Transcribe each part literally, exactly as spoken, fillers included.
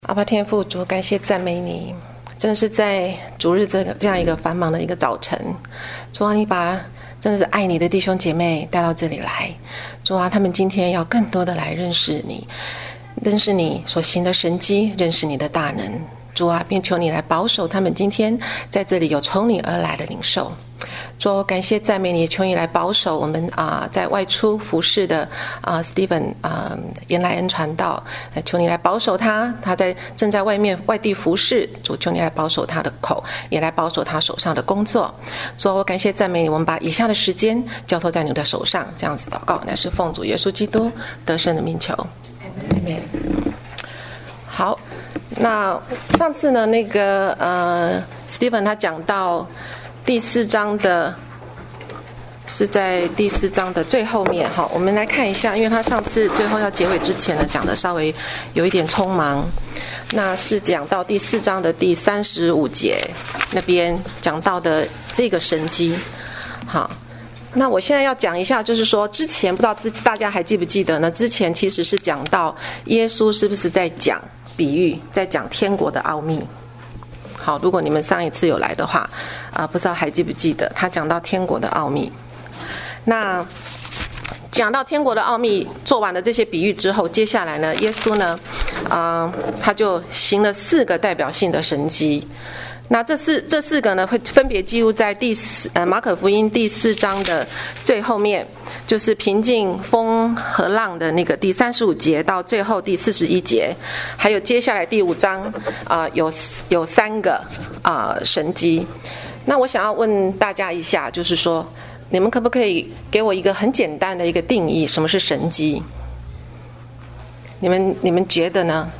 阿爸天父，主感谢赞美你，真的是在主日这个这样一个繁忙的一个早晨，主啊，你把真的是爱你的弟兄姐妹带到这里来，主啊，他们今天要更多的来认识你，认识你所行的神迹，认识你的大能，主啊，并求你来保守他们今天在这里有从你而来的领受。主，感谢赞美你，求你来保守我们啊、呃，在外出服侍的啊、呃、Steven 啊、呃，严莱恩传道，求你来保守他，他在正在外面外地服侍，主，求你来保守他的口，也来保守他手上的工作。主，我感谢赞美你，我们把以下的时间交托在你的手上，这样子祷告，乃是奉主耶稣基督得胜的名求。Amen。好，那上次呢，那个呃 Steven 他讲到第四章的，是在第四章的最后面哈，我们来看一下，因为他上次最后要结尾之前呢，讲的稍微有一点匆忙，那是讲到第四章的第三十五节那边讲到的这个神迹。好，那我现在要讲一下，就是说之前不知道大家还记不记得呢？之前其实是讲到耶稣是不是在讲比喻，在讲天国的奥秘。好，如果你们上一次有来的话，啊、呃，不知道还记不记得他讲到天国的奥秘。那讲到天国的奥秘，做完了这些比喻之后，接下来呢，耶稣呢，啊、呃，他就行了四个代表性的神迹。那这四这四个呢，会分别记录在第四呃马可福音第四章的最后面，就是平静风和浪的那个第三十五节到最后第四十一节，还有接下来第五章啊、呃、有有三个啊、呃、神迹。那我想要问大家一下，就是说你们可不可以给我一个很简单的一个定义，什么是神迹？你们你们觉得呢？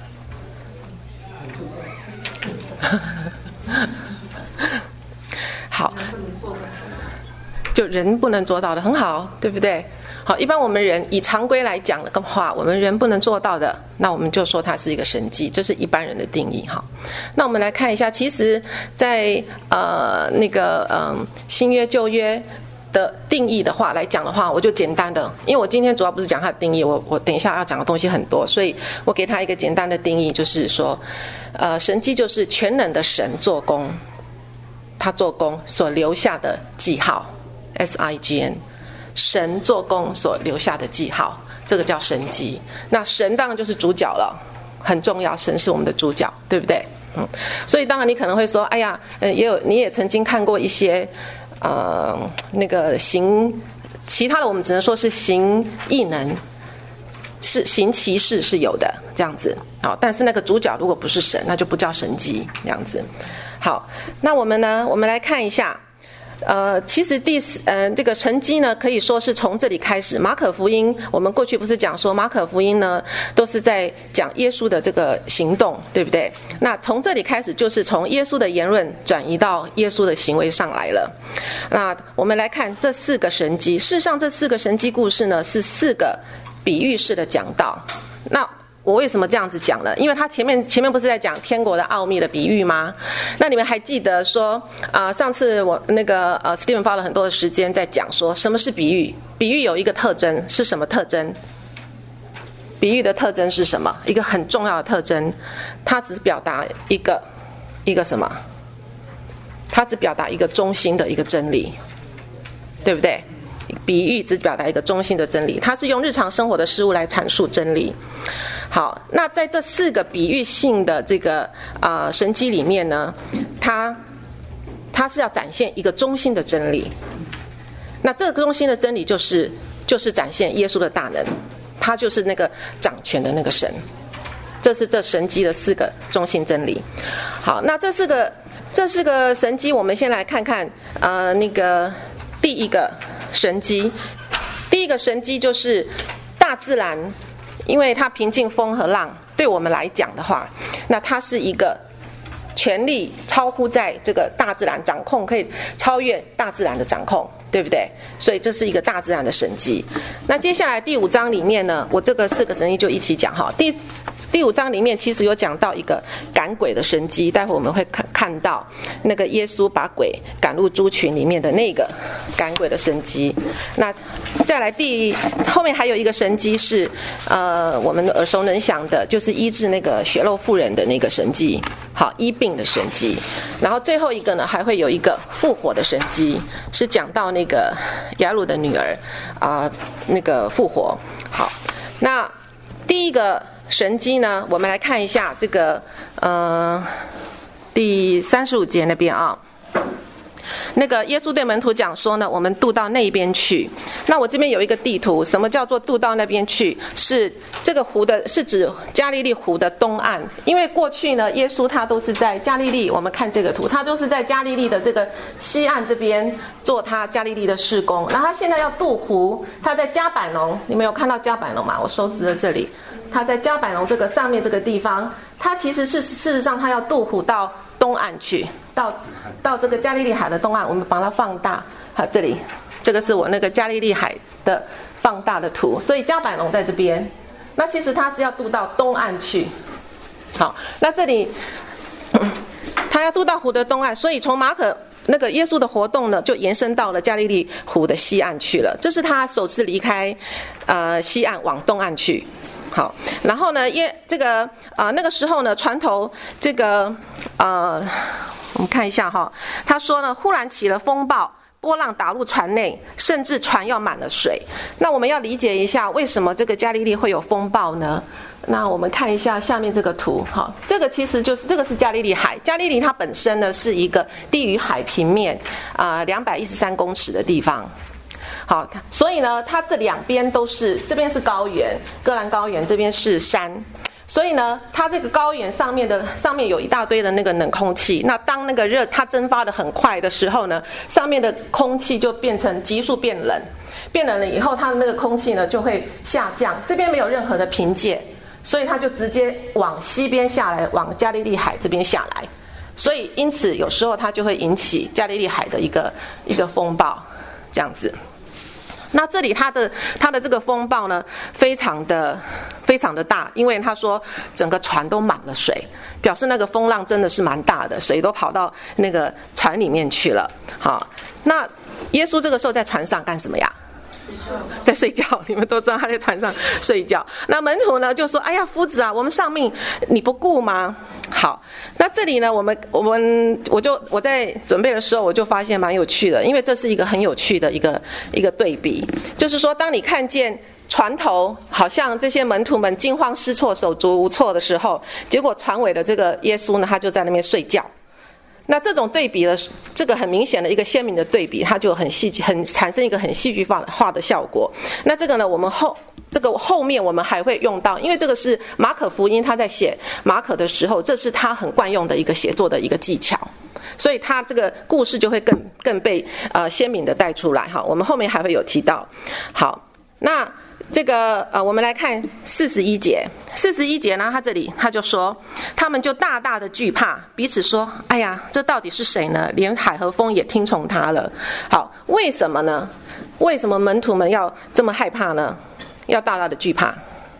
好，就人不能做到的，很好，对不对？好，一般我们人以常规来讲的话，我们人不能做到的，那我们就说它是一个神迹，这是一般人的定义哈。那我们来看一下，其实在呃那个嗯、呃、新约旧约的定义的话来讲的话，我就简单的，因为我今天主要不是讲它的定义，我我等一下要讲的东西很多，所以我给它一个简单的定义，就是说，呃，神迹就是全能的神做工，他做工所留下的记号 ，S I G N， 神做工所留下的记号，这个叫神迹。那神当然就是主角了，很重要，神是我们的主角，对不对？嗯，所以当然你可能会说，哎呀，呃，也有你也曾经看过一些。呃，那个行其他的，我们只能说是行异能，是行奇事是有的这样子。好，但是那个主角如果不是神，那就不叫神迹这样子。好，那我们呢，我们来看一下。呃，其实第呃这个神迹呢，可以说是从这里开始。马可福音，我们过去不是讲说马可福音呢，都是在讲耶稣的这个行动，对不对？那从这里开始，就是从耶稣的言论转移到耶稣的行为上来了。那我们来看这四个神迹，事实上这四个神迹故事呢，是四个比喻式的讲道。那我为什么这样子讲呢？因为他前面前面不是在讲天国的奥秘的比喻吗？那你们还记得说啊、呃，上次我那个呃 Steven 花了很多的时间在讲说什么是比喻？比喻有一个特征，是什么特征？比喻的特征是什么？一个很重要的特征，它只表达一个一个什么？它只表达一个中心的一个真理，对不对？比喻只表达一个中心的真理，它是用日常生活的事物来阐述真理。好，那在这四个比喻性的这个呃神迹里面呢，它它是要展现一个中心的真理。那这个中心的真理就是就是展现耶稣的大能，他就是那个掌权的那个神。这是这神迹的四个中心真理。好，那这四个这四个神迹，我们先来看看呃那个第一个神迹。第一个神迹就是大自然，因为它平静风和浪，对我们来讲的话，那它是一个权力超乎在这个大自然掌控，可以超越大自然的掌控，对不对？所以这是一个大自然的神迹。那接下来第五章里面呢，我这个四个神迹就一起讲哈。第第五章里面其实有讲到一个赶鬼的神迹，待会我们会看看到那个耶稣把鬼赶入猪群里面的那个赶鬼的神迹。那再来第后面还有一个神迹是呃我们耳熟能详的，就是医治那个血漏妇人的那个神迹，好，医病的神迹。然后最后一个呢还会有一个复活的神迹，是讲到那个雅鲁的女儿啊、呃、那个复活。好，那第一个神迹呢，我们来看一下这个呃第三十五节那边啊，那个耶稣对门徒讲说呢，我们渡到那边去。那我这边有一个地图，什么叫做渡到那边去？是这个湖的，是指加利利湖的东岸。因为过去呢，耶稣他都是在加利利，我们看这个图，他都是在加利利的这个西岸这边做他加利利的事工。然后他现在要渡湖，他在加百农，你们有看到加百农吗？我手指的这里。他在加百农这个上面这个地方，他其实是事实上他要渡湖到东岸去，到到这个加利利海的东岸。我们把它放大，好，这里这个是我那个加利利海的放大的图，所以加百农在这边，那其实他是要渡到东岸去。好，那这里他要渡到湖的东岸，所以从马可那个耶稣的活动呢，就延伸到了加利利湖的西岸去了。这是他首次离开呃西岸往东岸去。好，然后呢，耶这个啊、呃、那个时候呢，船头这个呃，我们看一下哈，他说呢，忽然起了风暴，波浪打入船内，甚至船要满了水。那我们要理解一下，为什么这个加利利会有风暴呢？那我们看一下下面这个图，哈，这个其实就是这个是加利利海。加利利它本身呢是一个低于海平面啊两百一十三公尺的地方。好，所以呢，它这两边都是，这边是高原，戈兰高原，这边是山，所以呢，它这个高原上面的上面有一大堆的那个冷空气。那当那个热它蒸发的很快的时候呢，上面的空气就变成急速变冷，变冷了以后，它的那个空气呢就会下降。这边没有任何的凭借，所以它就直接往西边下来，往加利利海这边下来。所以因此有时候它就会引起加利利海的一个一个风暴，这样子。那这里它的它的这个风暴呢，非常的非常的大，因为他说整个船都满了水，表示那个风浪真的是蛮大的，水都跑到那个船里面去了。好，那耶稣这个时候在船上干什么呀？在睡觉，你们都知道他在船上睡觉。那门徒呢就说：“哎呀，夫子啊，我们丧命你不顾吗？”好，那这里呢，我们我们我就我在准备的时候，我就发现蛮有趣的，因为这是一个很有趣的一个一个对比，就是说，当你看见船头好像这些门徒们惊慌失措、手足无措的时候，结果船尾的这个耶稣呢，他就在那边睡觉。那这种对比的，这个很明显的一个鲜明的对比，它就很戏剧，很产生一个很戏剧化化的效果。那这个呢，我们后这个后面我们还会用到，因为这个是马可福音，他在写马可的时候，这是他很惯用的一个写作的一个技巧，所以他这个故事就会更更被呃鲜明的带出来哈。我们后面还会有提到。好，那这个呃，我们来看四十一节。四十一节呢，他这里他就说，他们就大大的惧怕，彼此说：“哎呀，这到底是谁呢？连海和风也听从他了。”好，为什么呢？为什么门徒们要这么害怕呢？要大大的惧怕？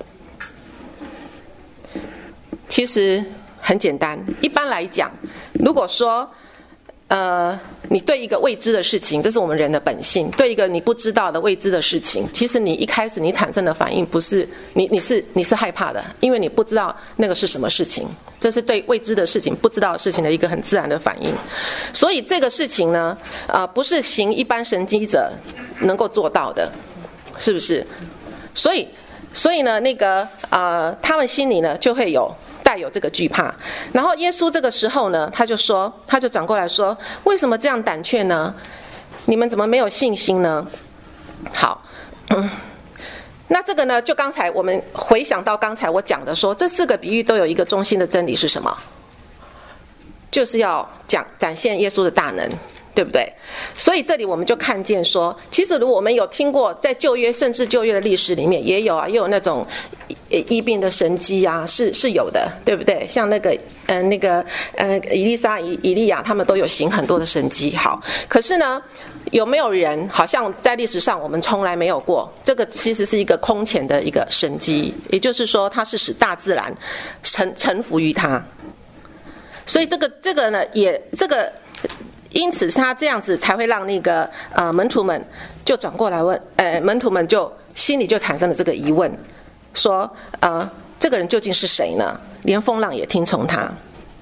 其实很简单，一般来讲，如果说呃，你对一个未知的事情，这是我们人的本性，对一个你不知道的未知的事情，其实你一开始你产生的反应不是你你是你是害怕的，因为你不知道那个是什么事情，这是对未知的事情不知道的事情的一个很自然的反应。所以这个事情呢呃，不是行一般神迹者能够做到的，是不是？所以所以呢那个呃，他们心里呢就会有带有这个惧怕。然后耶稣这个时候呢，他就说，他就转过来说：“为什么这样胆怯呢？你们怎么没有信心呢？”好，嗯，那这个呢，就刚才我们回想到刚才我讲的说，这四个比喻都有一个中心的真理是什么？就是要讲展现耶稣的大能， 对不对？所以这里我们就看见说，其实如果我们有听过在旧约甚至旧约的历史里面也有啊，也有那种医病的神迹啊，是是有的，对不对？像那个呃那个呃以利沙、以以利亚他们都有行很多的神迹。好，可是呢，有没有人好像在历史上我们从来没有过？这个其实是一个空前的一个神迹，也就是说，它是使大自然臣臣服于它。所以这个这个呢，也这个。因此他这样子才会让那个呃门徒们就转过来问，呃门徒们就心里就产生了这个疑问，说呃这个人究竟是谁呢？连风浪也听从他。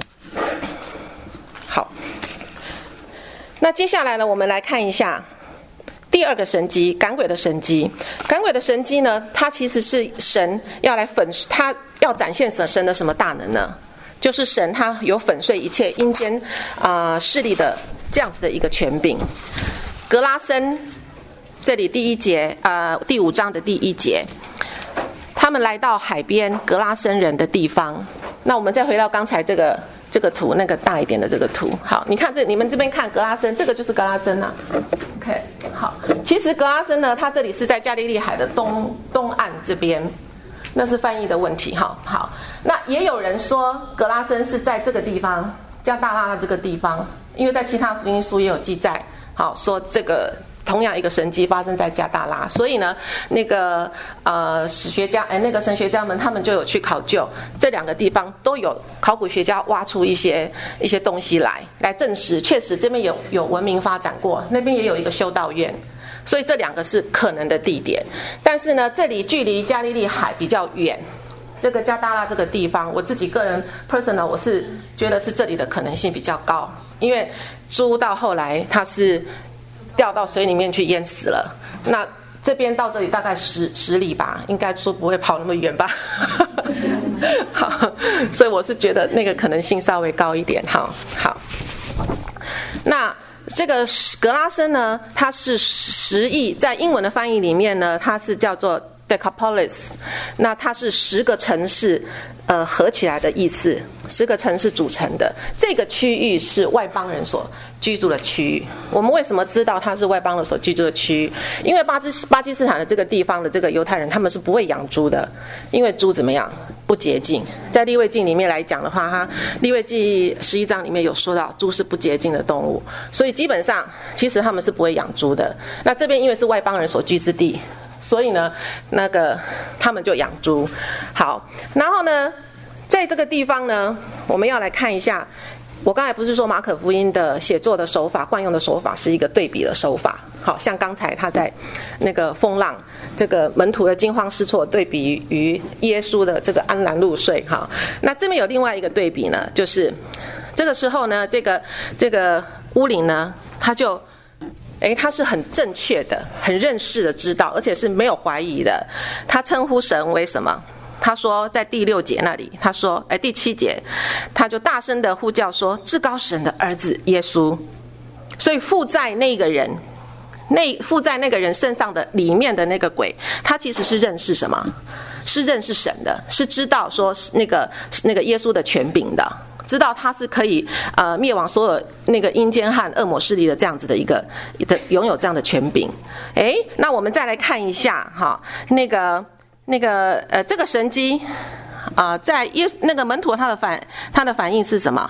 好，那接下来呢，我们来看一下第二个神迹，赶鬼的神迹。赶鬼的神迹呢，它其实是神要来粉，他要展现神神的什么大能呢？就是神他有粉碎一切阴间啊、呃、势力的这样子的一个权柄。格拉森这里第一节啊、呃、第五章的第一节，他们来到海边格拉森人的地方。那我们再回到刚才这个这个图，那个大一点的这个图。好，你看这你们这边看格拉森，这个就是格拉森啊。OK， 好，其实格拉森呢，它这里是在加利利海的东东岸这边。那是翻译的问题，好好。那也有人说格拉森是在这个地方，加大拉的这个地方，因为在其他福音书也有记载，好说这个同样一个神迹发生在加大拉，所以呢，那个呃史学家哎那个神学家们他们就有去考究这两个地方，都有考古学家挖出一些一些东西来来证实，确实这边有有文明发展过，那边也有一个修道院。所以这两个是可能的地点，但是呢，这里距离加利利海比较远。这个加大拉这个地方，我自己个人 personal 我是觉得是这里的可能性比较高，因为猪到后来它是掉到水里面去淹死了。那这边到这里大概十十里吧，应该说不会跑那么远吧。好，所以我是觉得那个可能性稍微高一点。好，好，那。这个格拉森呢，它是十亿，在英文的翻译里面呢，它是叫做 Decapolis， 那它是十个城市呃合起来的意思，十个城市组成的。这个区域是外邦人所居住的区域。我们为什么知道它是外邦人所居住的区域？因为巴基巴基斯坦的这个地方的这个犹太人，他们是不会养猪的，因为猪怎么样？不洁净。在利未记里面来讲的话，哈，利未记十一章里面有说到猪是不洁净的动物，所以基本上其实他们是不会养猪的。那这边因为是外邦人所居之地，所以呢，那个他们就养猪。好，然后呢，在这个地方呢，我们要来看一下。我刚才不是说马可福音的写作的手法，惯用的手法是一个对比的手法，好像刚才他在那个风浪，这个门徒的惊慌失措对比于耶稣的这个安然入睡。哈，那这边有另外一个对比呢，就是这个时候呢，这个这个乌灵呢，他就诶，他是很正确的，很认识的知道，而且是没有怀疑的。他称呼神为什么？他说在第六节那里，他说哎第七节，他就大声的呼叫说至高神的儿子耶稣。所以附在那个人那附在那个人身上的里面的那个鬼，他其实是认识什么？是认识神的，是知道说那个那个耶稣的权柄的，知道他是可以呃灭亡所有那个阴间和恶魔势力的这样子的一个的拥有这样的权柄。哎，那我们再来看一下哈，那个那个呃这个神迹啊、呃，在耶那个门徒他的反他的反应是什么？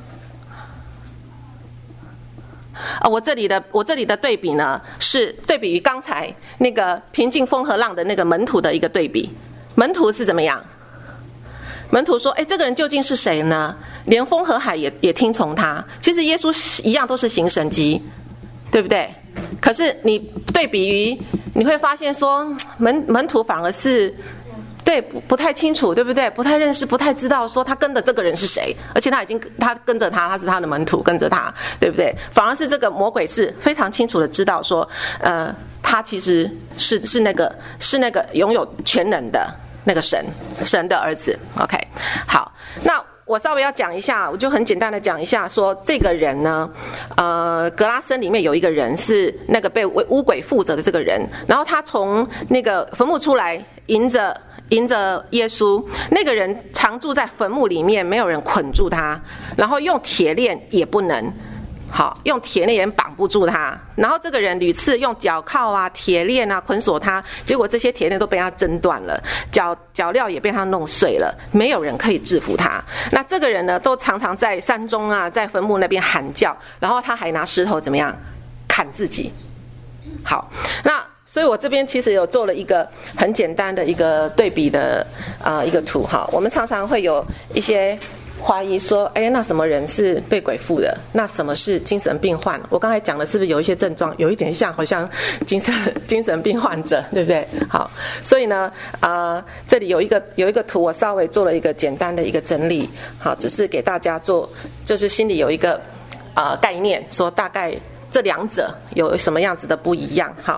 啊，我这里的我这里的对比呢，是对比于刚才那个平静风和浪的那个门徒的一个对比。门徒是怎么样？门徒说：“哎，这个人究竟是谁呢？连风和海也也听从他。其实耶稣一样都是行神迹，对不对？可是你对比于，你会发现说门门徒反而是。”对，不不太清楚，对不对？不太认识，不太知道说他跟的这个人是谁，而且他已经他跟着他，他是他的门徒，跟着他，对不对？反而是这个魔鬼是非常清楚的知道说，呃，他其实是是那个是那个拥有全能的那个神，神的儿子。OK， 好，那我稍微要讲一下，我就很简单的讲一下，说这个人呢，呃，格拉森里面有一个人是那个被巫鬼附着的这个人，然后他从那个坟墓出来，迎着。迎着耶稣，那个人常住在坟墓里面，没有人捆住他，然后用铁链也不能。 好，用铁链绑不住他，然后这个人屡次用脚铐啊、铁链啊捆锁他，结果这些铁链都被他挣断了，脚脚镣也被他弄碎了，没有人可以制服他。那这个人呢，都常常在山中啊，在坟墓那边喊叫，然后他还拿石头怎么样砍自己。好，那所以我这边其实有做了一个很简单的一个对比的呃一个图哈。我们常常会有一些怀疑说，哎，那什么人是被鬼附的？那什么是精神病患？我刚才讲的是不是有一些症状，有一点像好像精神精神病患者，对不对？好，所以呢，呃，这里有一个有一个图，我稍微做了一个简单的一个整理，好，只是给大家做，就是心里有一个呃概念，说大概这两者有什么样子的不一样，好。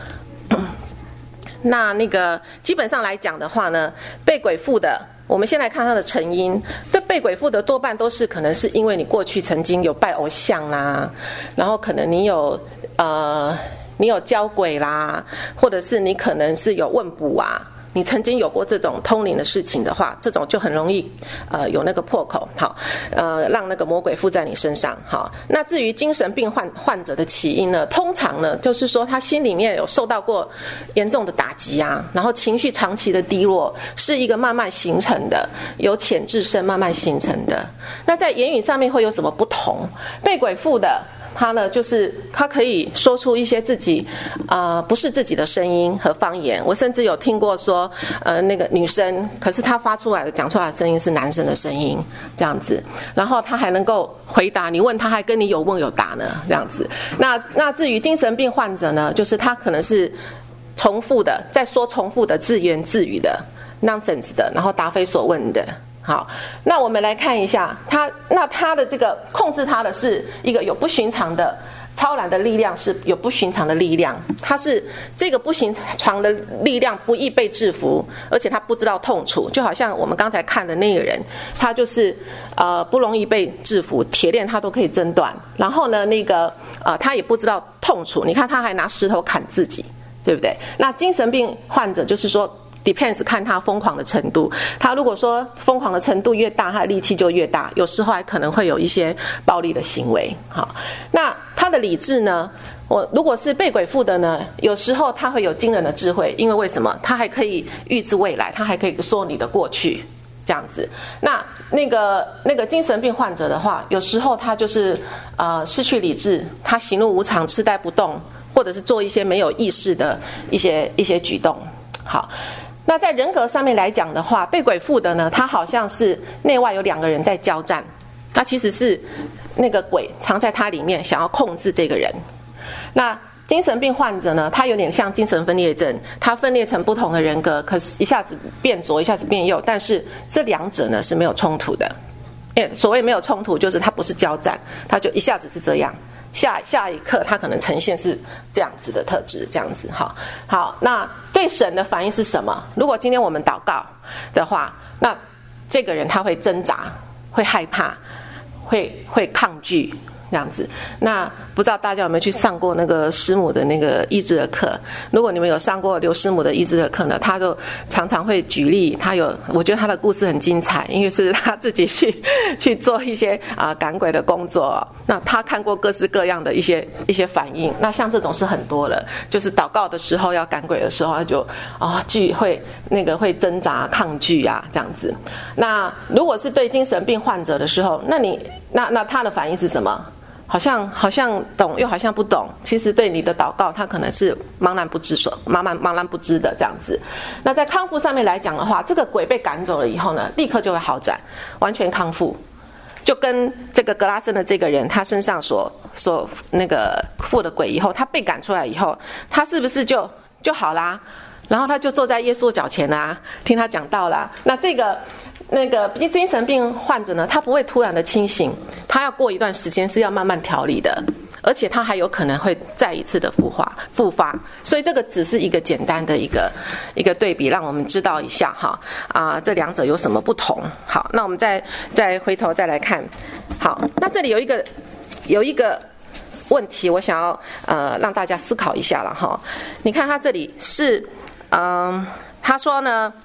那那个基本上来讲的话呢，被鬼附的，我们先来看它的成因。对被鬼附的多半都是可能是因为你过去曾经有拜偶像啦，然后可能你有呃你有交鬼啦，或者是你可能是有问卜啊，你曾经有过这种通灵的事情的话，这种就很容易呃有那个破口，好，呃让那个魔鬼附在你身上。好，那至于精神病患患者的起因呢，通常呢就是说他心里面有受到过严重的打击啊，然后情绪长期的低落，是一个慢慢形成的，由浅至深慢慢形成的。那在言语上面会有什么不同？被鬼附的他呢，就是他可以说出一些自己呃不是自己的声音和方言。我甚至有听过说呃那个女生，可是她发出来的讲出来的声音是男生的声音这样子，然后她还能够回答你问她，还跟你有问有答呢这样子。那那至于精神病患者呢，就是他可能是重复的，在说重复的自言自语的 nonsense 的，然后答非所问的。好，那我们来看一下他，那他的这个控制他的是一个有不寻常的超然的力量，是有不寻常的力量，他是这个不寻常的力量不易被制服，而且他不知道痛楚，就好像我们刚才看的那个人，他就是呃不容易被制服，铁链他都可以挣断，然后呢那个呃他也不知道痛楚，你看他还拿石头砍自己，对不对？那精神病患者就是说depends 看他疯狂的程度，他如果说疯狂的程度越大，他的力气就越大，有时候还可能会有一些暴力的行为。好，那他的理智呢？我如果是被鬼附的呢，有时候他会有惊人的智慧，因为为什么？他还可以预知未来，他还可以说你的过去，这样子。那那个那个精神病患者的话，有时候他就是呃失去理智，他喜怒无常，痴呆不动，或者是做一些没有意识的一些一些举动。好。那在人格上面来讲的话，被鬼附的呢，他好像是内外有两个人在交战，他其实是那个鬼藏在他里面，想要控制这个人。那精神病患者呢，他有点像精神分裂症，他分裂成不同的人格，可是一下子变左，一下子变右，但是这两者呢是没有冲突的。所谓没有冲突，就是他不是交战，他就一下子是这样。下下一刻他可能呈现是这样子的特质，这样子。好，好，那对神的反应是什么？如果今天我们祷告的话，那这个人他会挣扎，会害怕，会会抗拒这样子。那不知道大家有没有去上过那个师母的那个医治的课？如果你们有上过刘师母的医治的课呢，他就常常会举例，他有，我觉得他的故事很精彩，因为是他自己去去做一些啊、呃、赶鬼的工作。那他看过各式各样的一些一些反应，那像这种是很多了，就是祷告的时候要赶鬼的时候，他就啊拒、哦、会那个会挣扎抗拒啊这样子。那如果是对精神病患者的时候，那你那那他的反应是什么？好像好像懂又好像不懂，其实对你的祷告他可能是茫然不知所茫然茫然不知的这样子。那在康复上面来讲的话，这个鬼被赶走了以后呢，立刻就会好转，完全康复，就跟这个格拉森的这个人他身上所所那个附的鬼以后，他被赶出来以后，他是不是就就好啦？然后他就坐在耶稣脚前啊，听他讲道啦。那这个那个精神病患者呢，他不会突然的清醒，他要过一段时间是要慢慢调理的，而且他还有可能会再一次的复发复发。所以这个只是一个简单的一个一个对比，让我们知道一下哈啊、呃、这两者有什么不同。好，那我们再再回头再来看。好，那这里有一个有一个问题，我想要呃让大家思考一下了哈。你看他这里是嗯、呃、他说呢。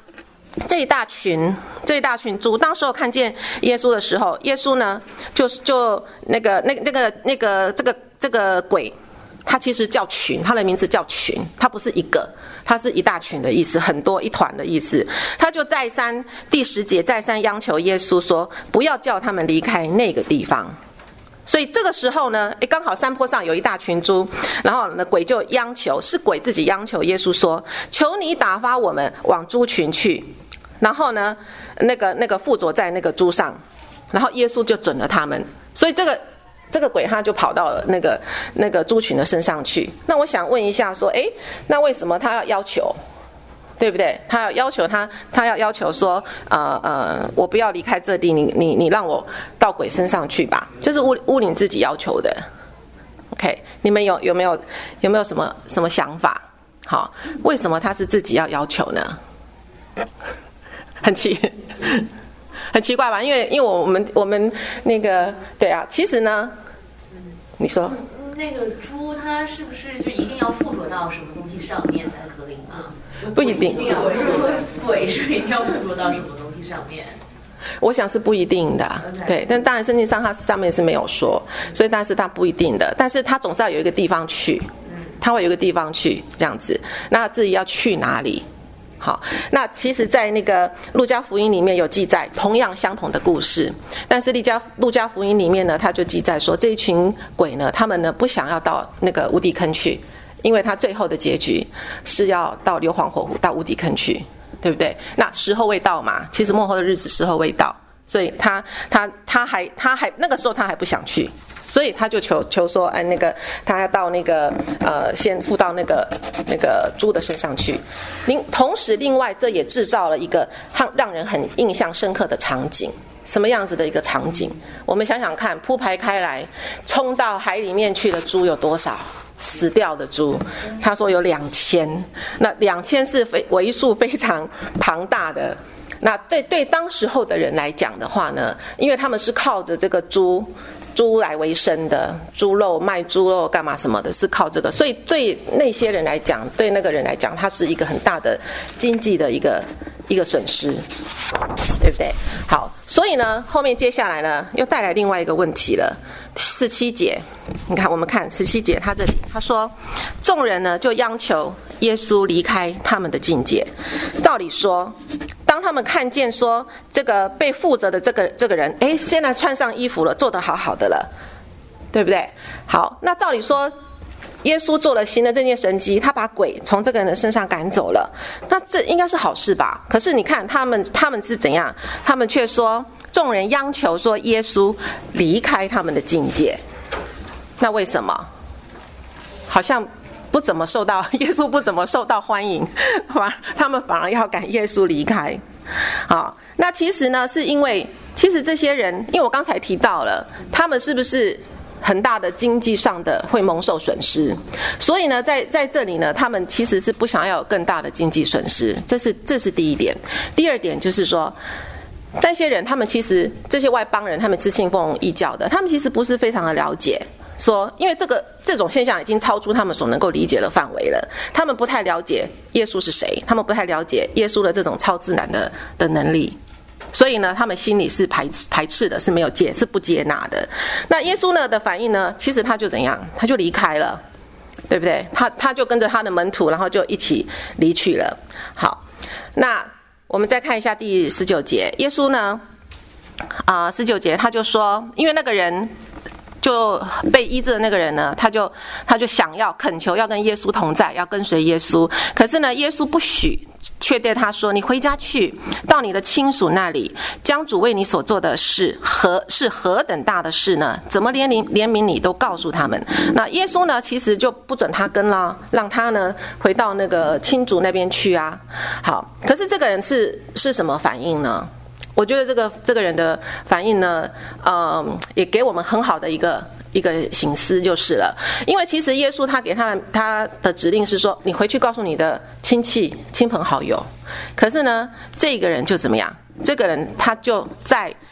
这一大群这一大群猪，当时候看见耶稣的时候，耶稣呢就就那个那个那个那个这个这个鬼，他其实叫群，他的名字叫群，他不是一个，他是一大群的意思，很多一团的意思。他就再三第十节再三央求耶稣说，不要叫他们离开那个地方。所以这个时候呢，诶，刚好山坡上有一大群猪，然后呢，鬼就央求，是鬼自己央求耶稣说，求你打发我们往猪群去。然后呢，那个那个附着在那个猪上，然后耶稣就准了他们。所以这个这个鬼他就跑到了那个那个猪群的身上去。那我想问一下说，诶，那为什么他要要求？对不对？他要要求他，他要要求说，呃呃，我不要离开这地，你你你让我到鬼身上去吧，这是乌乌灵自己要求的。OK， 你们有有没有有没有什么什么想法？好，为什么他是自己要要求呢？很奇很奇怪吧？因为因为我们我们那个对啊，其实呢，你说那个猪它是不是就一定要附着到什么东西上面才可以吗？ 不一定， 我是说鬼是一定要附着到什么东西上面？ 我想是不一定的， okay. 对，但当然圣经上它上面是没有说，所以但是它不一定的，但是它总是要有一个地方去，它会有一个地方去这样子，那自己要去哪里？好，那其实在那个路加福音里面有记载同样相同的故事，但是路加路加福音里面呢，他就记载说这一群鬼呢，他们呢不想要到那个无底坑去，因为他最后的结局是要到硫磺火湖，到无底坑去，对不对？那时候未到嘛，其实末后的日子时候未到，所以他他他还他还那个时候他还不想去，所以他就求求说，哎，那个他要到那个呃，先附到那个那个猪的身上去。另同时，另外这也制造了一个让让人很印象深刻的场景。什么样子的一个场景？我们想想看，铺排开来，冲到海里面去的猪有多少？死掉的猪，他说有两千。那两千是非为数非常庞大的。那对对当时候的人来讲的话呢，因为他们是靠着这个猪猪来为生的，猪肉卖猪肉干嘛什么的，是靠这个，所以对那些人来讲，对那个人来讲，它是一个很大的经济的一个一个损失，对不对？好，所以呢，后面接下来呢，又带来另外一个问题了。十七节，你看，我们看十七节，他这里他说，众人呢就央求耶稣离开他们的境界。照理说，当他们看见说这个被附着的这个这个人，哎，现在穿上衣服了，做得好好的了，对不对？好，那照理说，耶稣做了行了这件神迹，他把鬼从这个人的身上赶走了，那这应该是好事吧？可是你看他们他们是怎样？他们却说，众人央求说耶稣离开他们的境界。那为什么？好像不怎么受到耶稣不怎么受到欢迎，反他们反而要赶耶稣离开。好，那其实呢，是因为其实这些人，因为我刚才提到了，他们是不是很大的经济上的会蒙受损失，所以呢，在在这里呢，他们其实是不想要有更大的经济损失，这是这是第一点。第二点就是说，那些人他们其实这些外邦人，他们是信奉异教的，他们其实不是非常的了解。说，因为这个这种现象已经超出他们所能够理解的范围了，他们不太了解耶稣是谁，他们不太了解耶稣的这种超自然的的能力，所以呢，他们心里是排斥排斥的，是没有接，是不接纳的。那耶稣呢的反应呢，其实他就怎样，他就离开了，对不对？他他就跟着他的门徒，然后就一起离去了。好，那我们再看一下第十九节，耶稣呢，啊、呃，十九节他就说，因为那个人。就被医治的那个人呢，他就他就想要恳求要跟耶稣同在，要跟随耶稣。可是呢，耶稣不许，却对他说：“你回家去，到你的亲属那里，将主为你所做的事何是何等大的事呢？怎么连怜怜悯你都告诉他们？”那耶稣呢，其实就不准他跟了，让他呢回到那个亲族那边去啊。好，可是这个人是是什么反应呢？我觉得这个这个人的反应呢，嗯，也给我们很好的一个一个省思就是了。因为其实耶稣他给他的他的指令是说，你回去告诉你的亲戚、亲朋好友。可是呢，这个人就怎么样？这个人他就在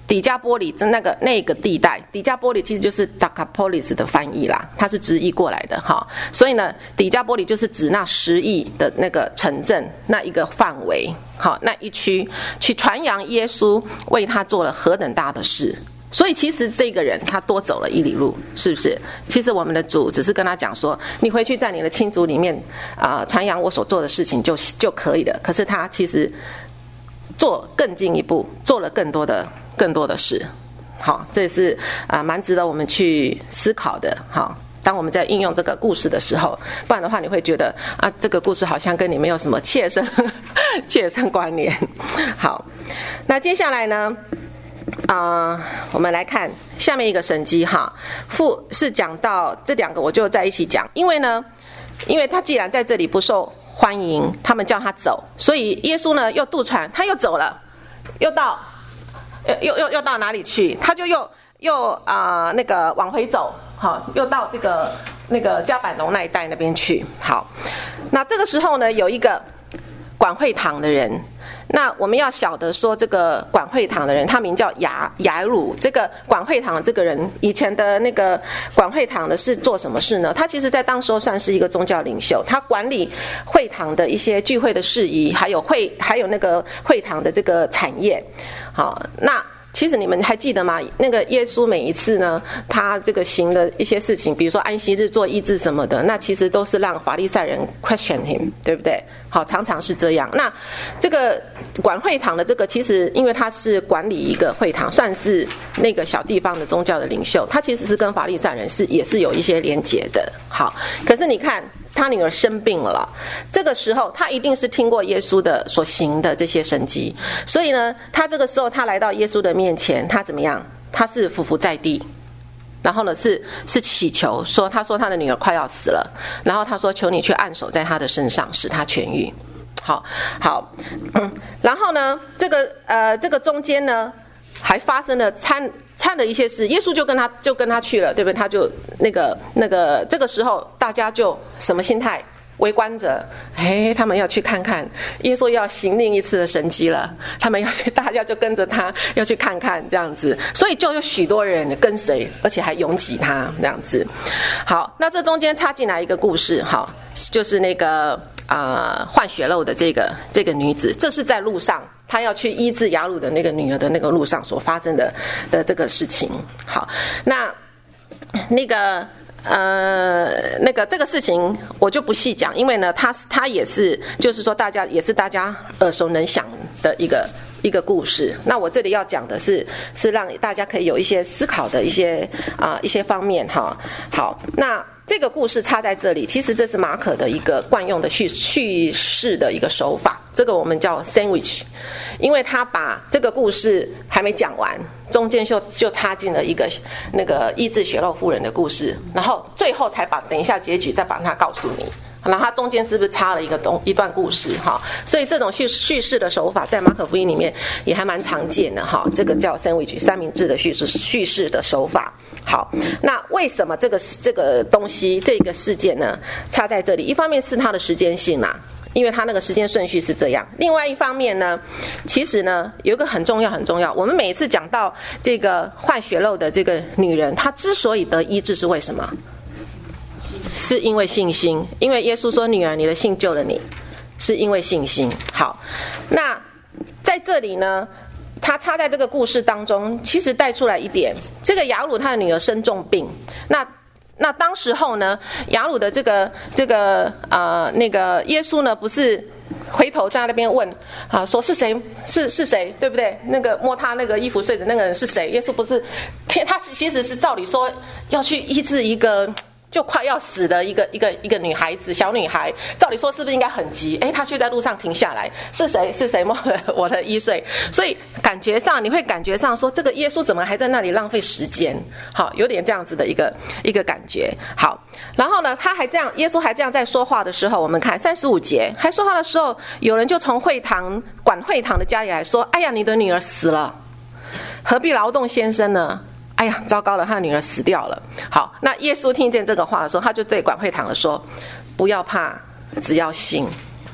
底加波里那个那个地带，底加波里其实就是 Decapolis 的翻译啦，它是直译过来的哈。所以呢，底加波里就是指那十亿的那个城镇那一个范围，好，那一区去传扬耶稣为他做了何等大的事。所以其实这个人他多走了一里路，是不是？其实我们的主只是跟他讲说，你回去在你的亲族里面啊、呃、传扬我所做的事情就就可以了。可是他其实做更进一步，做了更多的更多的事。好，这是啊、呃、蛮值得我们去思考的。好，当我们在应用这个故事的时候，不然的话你会觉得啊这个故事好像跟你没有什么切身切身关联。好，那接下来呢？啊、呃，我们来看下面一个神迹哈，父是讲到这两个，我就在一起讲，因为呢，因为他既然在这里不受欢迎，他们叫他走，所以耶稣呢又渡船，他又走了，又到，又又又到哪里去？他就又又啊、呃、那个往回走，好，又到这个那个加百农那一带那边去。好，那这个时候呢，有一个管会堂的人。那我们要晓得说，这个管会堂的人，他名叫雅雅鲁。这个管会堂的这个人，以前的那个管会堂的是做什么事呢？他其实在当时候算是一个宗教领袖，他管理会堂的一些聚会的事宜，还有会还有那个会堂的这个产业。好，那其实你们还记得吗？那个耶稣每一次呢，他这个行的一些事情，比如说安息日做医治什么的，那其实都是让法利赛人 question him， 对不对？好，常常是这样。那这个管会堂的这个，其实因为他是管理一个会堂，算是那个小地方的宗教的领袖，他其实是跟法利赛人是也是有一些连结的。好，可是你看他女儿生病了，这个时候他一定是听过耶稣的所行的这些神迹，所以呢，他这个时候他来到耶稣的面前，他怎么样？他是伏伏在地，然后呢是是祈求说，他说他的女儿快要死了，然后他说求你去按手在他的身上，使他痊愈。好，好，嗯，然后呢，这个呃这个中间呢还发生了参参了一些事，耶稣就跟他就跟他去了，对不对？他就那个那个这个时候大家就什么心态？围观着，哎，他们要去看看耶稣要行另一次的神迹了，他们要去，大家就跟着他要去看看这样子，所以就有许多人跟随，而且还拥挤他这样子。好，那这中间插进来一个故事，好，就是那个啊、呃、患血漏的这个这个女子，这是在路上她要去医治雅鲁的那个女儿的那个路上所发生的的这个事情。好，那那个。呃，那个这个事情我就不细讲，因为呢，它它也是，就是说大家也是大家耳熟能详的一个一个故事。那我这里要讲的是，是让大家可以有一些思考的一些啊、呃、一些方面哈。好，那这个故事插在这里，其实这是马可的一个惯用的叙叙事的一个手法，这个我们叫 sandwich， 因为他把这个故事还没讲完。中间就就插进了一个那个医治血漏妇人的故事，然后最后才把等一下结局再把它告诉你。然后它中间是不是插了一个东一段故事哈？所以这种叙叙事的手法在马可福音里面也还蛮常见的哈。这个叫 sandwich 三明治的叙事叙事的手法。好，那为什么这个这个东西这个事件呢插在这里？一方面是它的时间性啦。因为他那个时间顺序是这样，另外一方面呢，其实呢有一个很重要很重要，我们每一次讲到这个患血漏的这个女人，她之所以得医治是为什么？是因为信心，因为耶稣说女儿你的信救了你，是因为信心。好，那在这里呢他插在这个故事当中，其实带出来一点，这个雅鲁他的女儿生重病，那那当时候呢，雅鲁的这个这个呃那个耶稣呢，不是回头在那边问啊，说是谁是是谁，对不对？那个摸他那个衣服碎的那个人是谁？耶稣不是，他其实是照理说要去医治一个就快要死的一个一个一个女孩子，小女孩，照理说是不是应该很急？哎，她却在路上停下来，是谁？是谁摸了我的衣碎？所以感觉上你会感觉上说，这个耶稣怎么还在那里浪费时间？好，有点这样子的一个一个感觉。好，然后呢，他还这样，耶稣还这样在说话的时候，我们看三十五节，还说话的时候，有人就从会堂管会堂的家里来说：“哎呀，你的女儿死了，何必劳动先生呢？”哎呀，糟糕了，他的女儿死掉了。好，那耶稣听见这个话的时候，他就对管会堂的说：“不要怕，只要信。”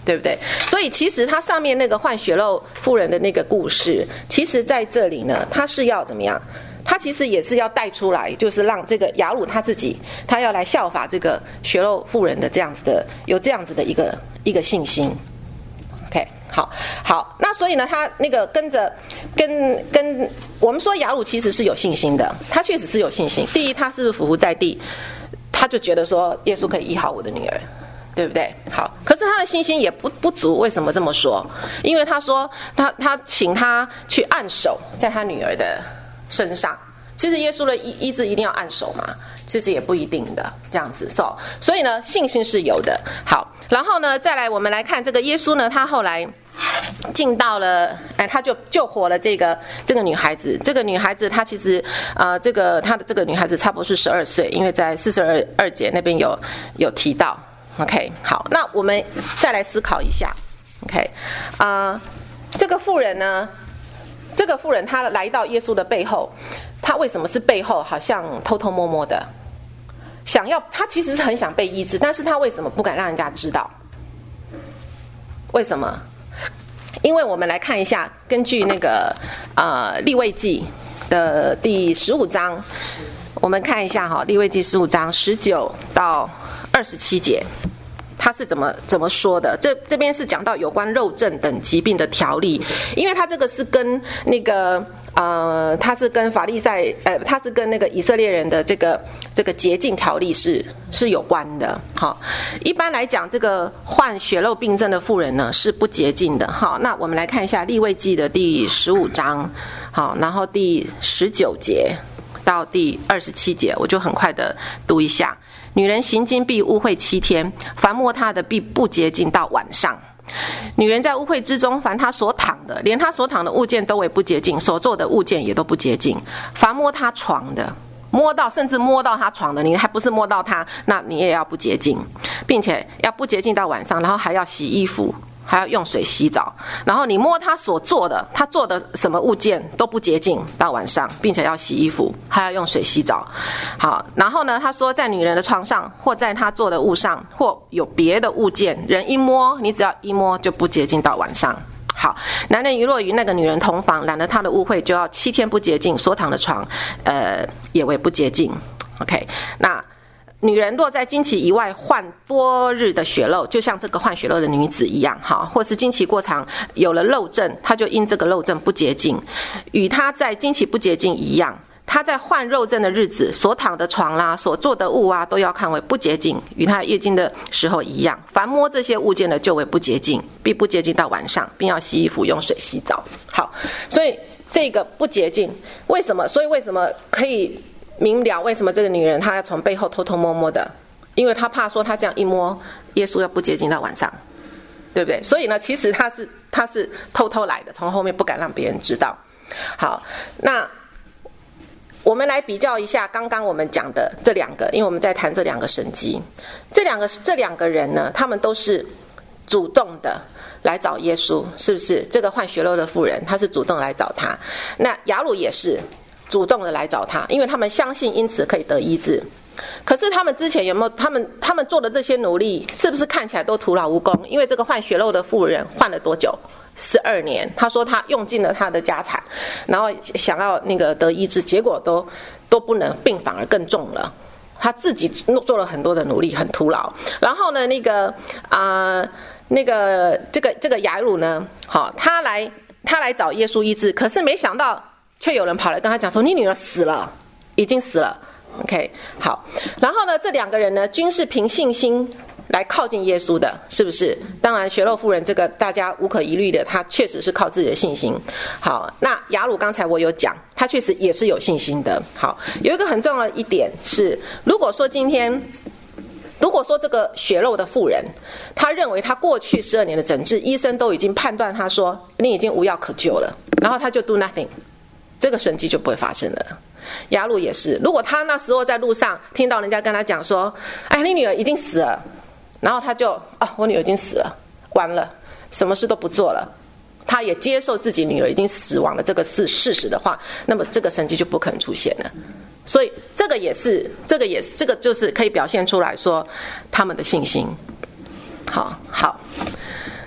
对不对？所以其实他上面那个换血肉妇人的那个故事，其实在这里呢，他是要怎么样？他其实也是要带出来，就是让这个雅鲁他自己，他要来效法这个血肉妇人的这样子的，有这样子的一个一个信心。OK， 好，好，那所以呢，他那个跟着跟跟我们说雅鲁其实是有信心的，他确实是有信心。第一，他是俯伏在地，他就觉得说耶稣可以医好我的女儿。对不对？好，可是他的信心也不不足。为什么这么说？因为他说他他请他去按手在他女儿的身上。其实耶稣的医医治一定要按手嘛？其实也不一定的这样子。So, 所以呢，信心是有的。好，然后呢，再来我们来看这个耶稣呢，他后来进到了，哎，他就救活了这个这个女孩子。这个女孩子她其实呃，这个她的这个女孩子差不多是十二岁，因为在四十二二节那边有有提到。OK， 好，那我们再来思考一下。OK， 啊、呃，这个妇人呢，这个妇人她来到耶稣的背后，她为什么是背后？好像偷偷摸摸的，想要，她其实是很想被医治，但是她为什么不敢让人家知道？为什么？因为我们来看一下，根据那个呃利未记的第十五章，我们看一下哈，利未记十五章十九到二十七节，他是怎么怎么说的？这这边是讲到有关肉症等疾病的条例，因为他这个是跟那个呃，他是跟法利赛呃，他是跟那个以色列人的这个这个洁净条例是是有关的。好，一般来讲，这个患血肉病症的妇人呢是不洁净的。好，那我们来看一下利未记的第十五章，好，然后第十九节到第二十七节，我就很快的读一下。女人行经必污秽七天，凡摸她的必不洁净到晚上。女人在污秽之中，凡她所躺的，连她所躺的物件都为不洁净，所做的物件也都不洁净。凡摸她床的，摸到甚至摸到她床的，你还不是摸到她，那你也要不洁净，并且要不洁净到晚上，然后还要洗衣服，还要用水洗澡，然后你摸他所做的，他做的什么物件都不洁净到晚上，并且要洗衣服，还要用水洗澡。好，然后呢，他说在女人的床上，或在他做的物上，或有别的物件，人一摸，你只要一摸就不洁净到晚上。好，男人如若与那个女人同房，染了她的污秽，就要七天不洁净，所躺的床，呃，也为不洁净。OK， 那女人若在经期以外患多日的血漏，就像这个患血漏的女子一样，哈，或是经期过长有了漏症，她就因这个漏症不洁净，与她在经期不洁净一样。她在患肉症的日子，所躺的床啦、所做的物啊，都要看为不洁净，与她月经的时候一样。凡摸这些物件的，就为不洁净，必不洁净到晚上，并要洗衣服，用水洗澡。好，所以这个不洁净，为什么？所以为什么可以明了为什么这个女人她要从背后偷偷摸摸的？因为她怕说她这样一摸，耶稣要不洁净到晚上，对不对？所以呢，其实她是她是偷偷来的，从后面不敢让别人知道。好，那我们来比较一下刚刚我们讲的这两个，因为我们在谈这两个神迹，这两个这两个人呢，他们都是主动的来找耶稣，是不是？这个患血漏的妇人，她是主动来找他，那雅鲁也是主动的来找他，因为他们相信，因此可以得医治。可是他们之前有没有他们他们做的这些努力，是不是看起来都徒劳无功？因为这个患血漏的妇人患了多久？十二年。他说他用尽了他的家产，然后想要那个得医治，结果都都不能，病反而更重了。他自己做了很多的努力，很徒劳。然后呢，那个啊、呃，那个这个这个雅鲁呢，好，他来他来找耶稣医治，可是没想到。却有人跑来跟他讲说：“你女儿死了，已经死了。” OK， 好。然后呢，这两个人呢，均是凭信心来靠近耶稣的，是不是？当然，血漏妇人这个大家无可疑虑的，她确实是靠自己的信心。好，那雅鲁刚才我有讲，他确实也是有信心的。好，有一个很重要的一点是，如果说今天。如果说这个血漏的妇人，她认为她过去十二年的诊治，医生都已经判断她说你已经无药可救了，然后她就 do nothing， 这个神迹就不会发生了。雅鲁也是，如果他那时候在路上听到人家跟他讲说，哎，你女儿已经死了，然后他就啊，我女儿已经死了，完了，什么事都不做了，他也接受自己女儿已经死亡了这个事事实的话，那么这个神迹就不可能出现了。所以这个也是，这个也是，这个就是可以表现出来说他们的信心。好好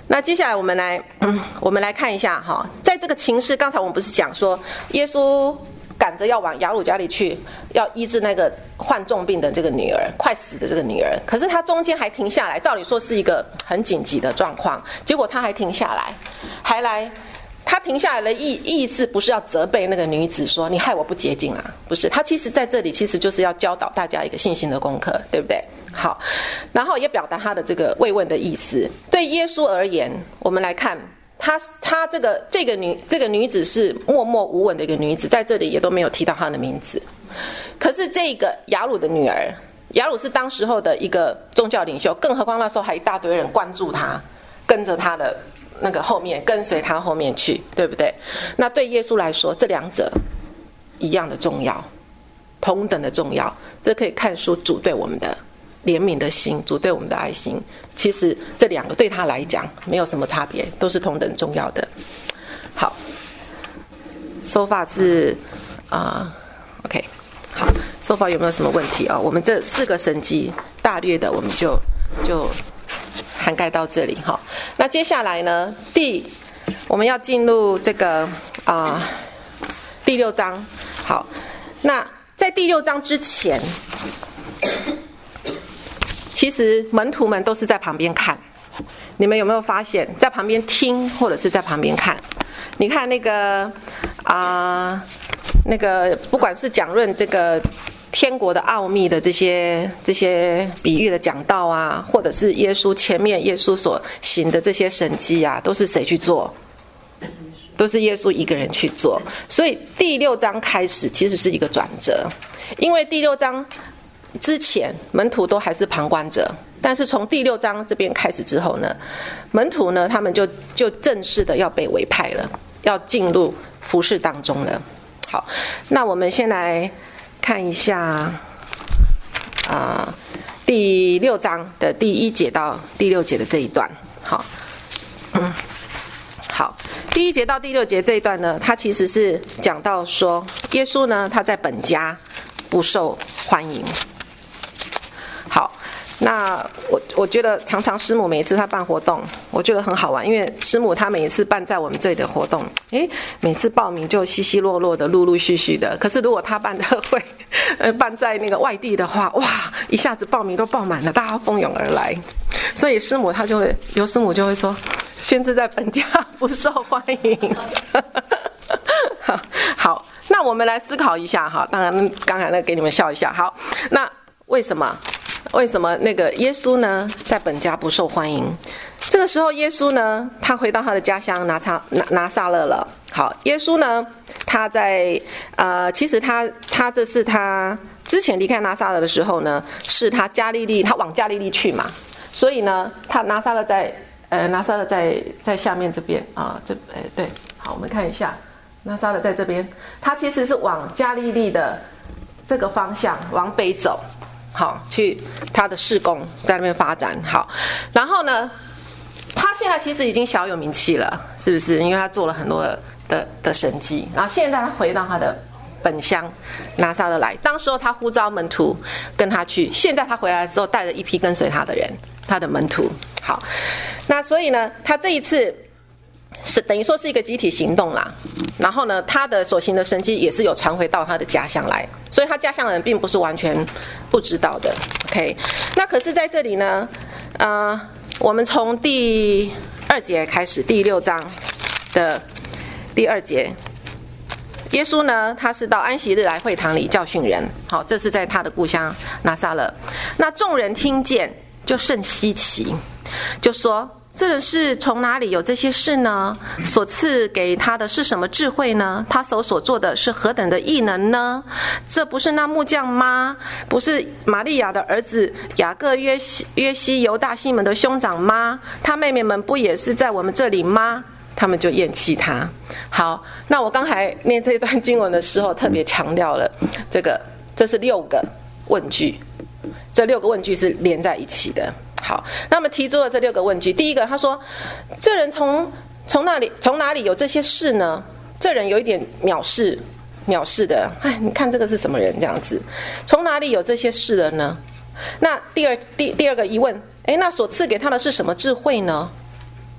那接下来我们来，嗯、我们来看一下哈，在这个情势，刚才我们不是讲说，耶稣赶着要往雅鲁家里去，要医治那个患重病的这个女儿，快死的这个女儿，可是他中间还停下来，照理说是一个很紧急的状况，结果他还停下来，还来。他停下来的意意思不是要责备那个女子说你害我不洁净啊，不是，他其实在这里其实就是要教导大家一个信心的功课，对不对？好，然后也表达他的这个慰问的意思。对耶稣而言，我们来看他他这个这个女这个女子是默默无闻的一个女子，在这里也都没有提到她的名字。可是这个雅鲁的女儿，雅鲁是当时候的一个宗教领袖，更何况那时候还一大堆人关注她，跟着她的那个后面，跟随他后面去，对不对？那对耶稣来说，这两者一样的重要，同等的重要。这可以看出主对我们的怜悯的心，主对我们的爱心。其实这两个对他来讲没有什么差别，都是同等重要的。好，说法是啊、呃、，OK， 好，说法有没有什么问题啊、哦？我们这四个神迹大略的，我们就就。涵盖到这里哈，那接下来呢？第我们要进入这个啊、呃、第六章。好，那在第六章之前，其实门徒们都是在旁边看。你们有没有发现，在旁边听或者是在旁边看？你看那个啊、呃，那个不管是讲论这个。天国的奥秘的这些这些比喻的讲道啊，或者是耶稣前面耶稣所行的这些神迹啊，都是谁去做？都是耶稣一个人去做。所以第六章开始其实是一个转折，因为第六章之前门徒都还是旁观者，但是从第六章这边开始之后呢，门徒呢他们就就正式的要被委派了，要进入服事当中了。好，那我们先来看一下啊、呃，第六章的第一节到第六节的这一段。好，嗯，好，第一节到第六节这一段呢，它其实是讲到说，耶稣呢他在本家不受欢迎。好，那我我觉得常常师母每一次她办活动，我觉得很好玩，因为师母她每一次办在我们这里的活动，诶，每次报名就稀稀落落的，陆陆续续的。可是如果她办的会，呃，办在那个外地的话，哇，一下子报名都报满了，大家蜂拥而来。所以师母她就会，有师母就会说，先知在本家不受欢迎。好，好，那我们来思考一下哈。当然，刚才那给你们笑一下。好，那为什么？为什么那个耶稣呢在本家不受欢迎？这个时候耶稣呢他回到他的家乡拿撒拿拿撒勒了。好，耶稣呢他在呃其实他他这是他之前离开拿撒勒的时候呢，是他加利利，他往加利利去嘛，所以呢他拿撒勒在呃拿撒勒在在下面这边啊、呃、这哎对，好，我们看一下拿撒勒在这边，他其实是往加利利的这个方向往北走。好，去他的事工在那边发展。好，然后呢，他现在其实已经小有名气了，是不是？因为他做了很多的的, 的神迹，然后现在他回到他的本乡拿撒勒来。当时候他呼召门徒跟他去，现在他回来之后带着一批跟随他的人，他的门徒。好，那所以呢，他这一次是等于说是一个集体行动啦。然后呢，他的所行的神迹也是有传回到他的家乡来，所以他家乡人并不是完全不知道的。OK， 那可是在这里呢，呃，我们从第二节开始，第六章的第二节，耶稣呢，他是到安息日来会堂里教训人。好，这是在他的故乡拿撒勒。那众人听见就甚稀奇，就说，这人是从哪里有这些事呢？所赐给他的是什么智慧呢？他手所做的是何等的异能呢？这不是那木匠吗？不是玛利亚的儿子雅各、约西、约西、犹大、西门的兄长吗？他妹妹们不也是在我们这里吗？他们就厌弃他。好，那我刚才念这段经文的时候，特别强调了这个，这是六个问句，这六个问句是连在一起的。好，那么提出了这六个问句。第一个，他说：“这人从从哪里从哪里有这些事呢？”这人有一点藐视，藐视的。哎，你看这个是什么人？这样子，从哪里有这些事了呢？那第二第第二个疑问，哎，那所赐给他的是什么智慧呢？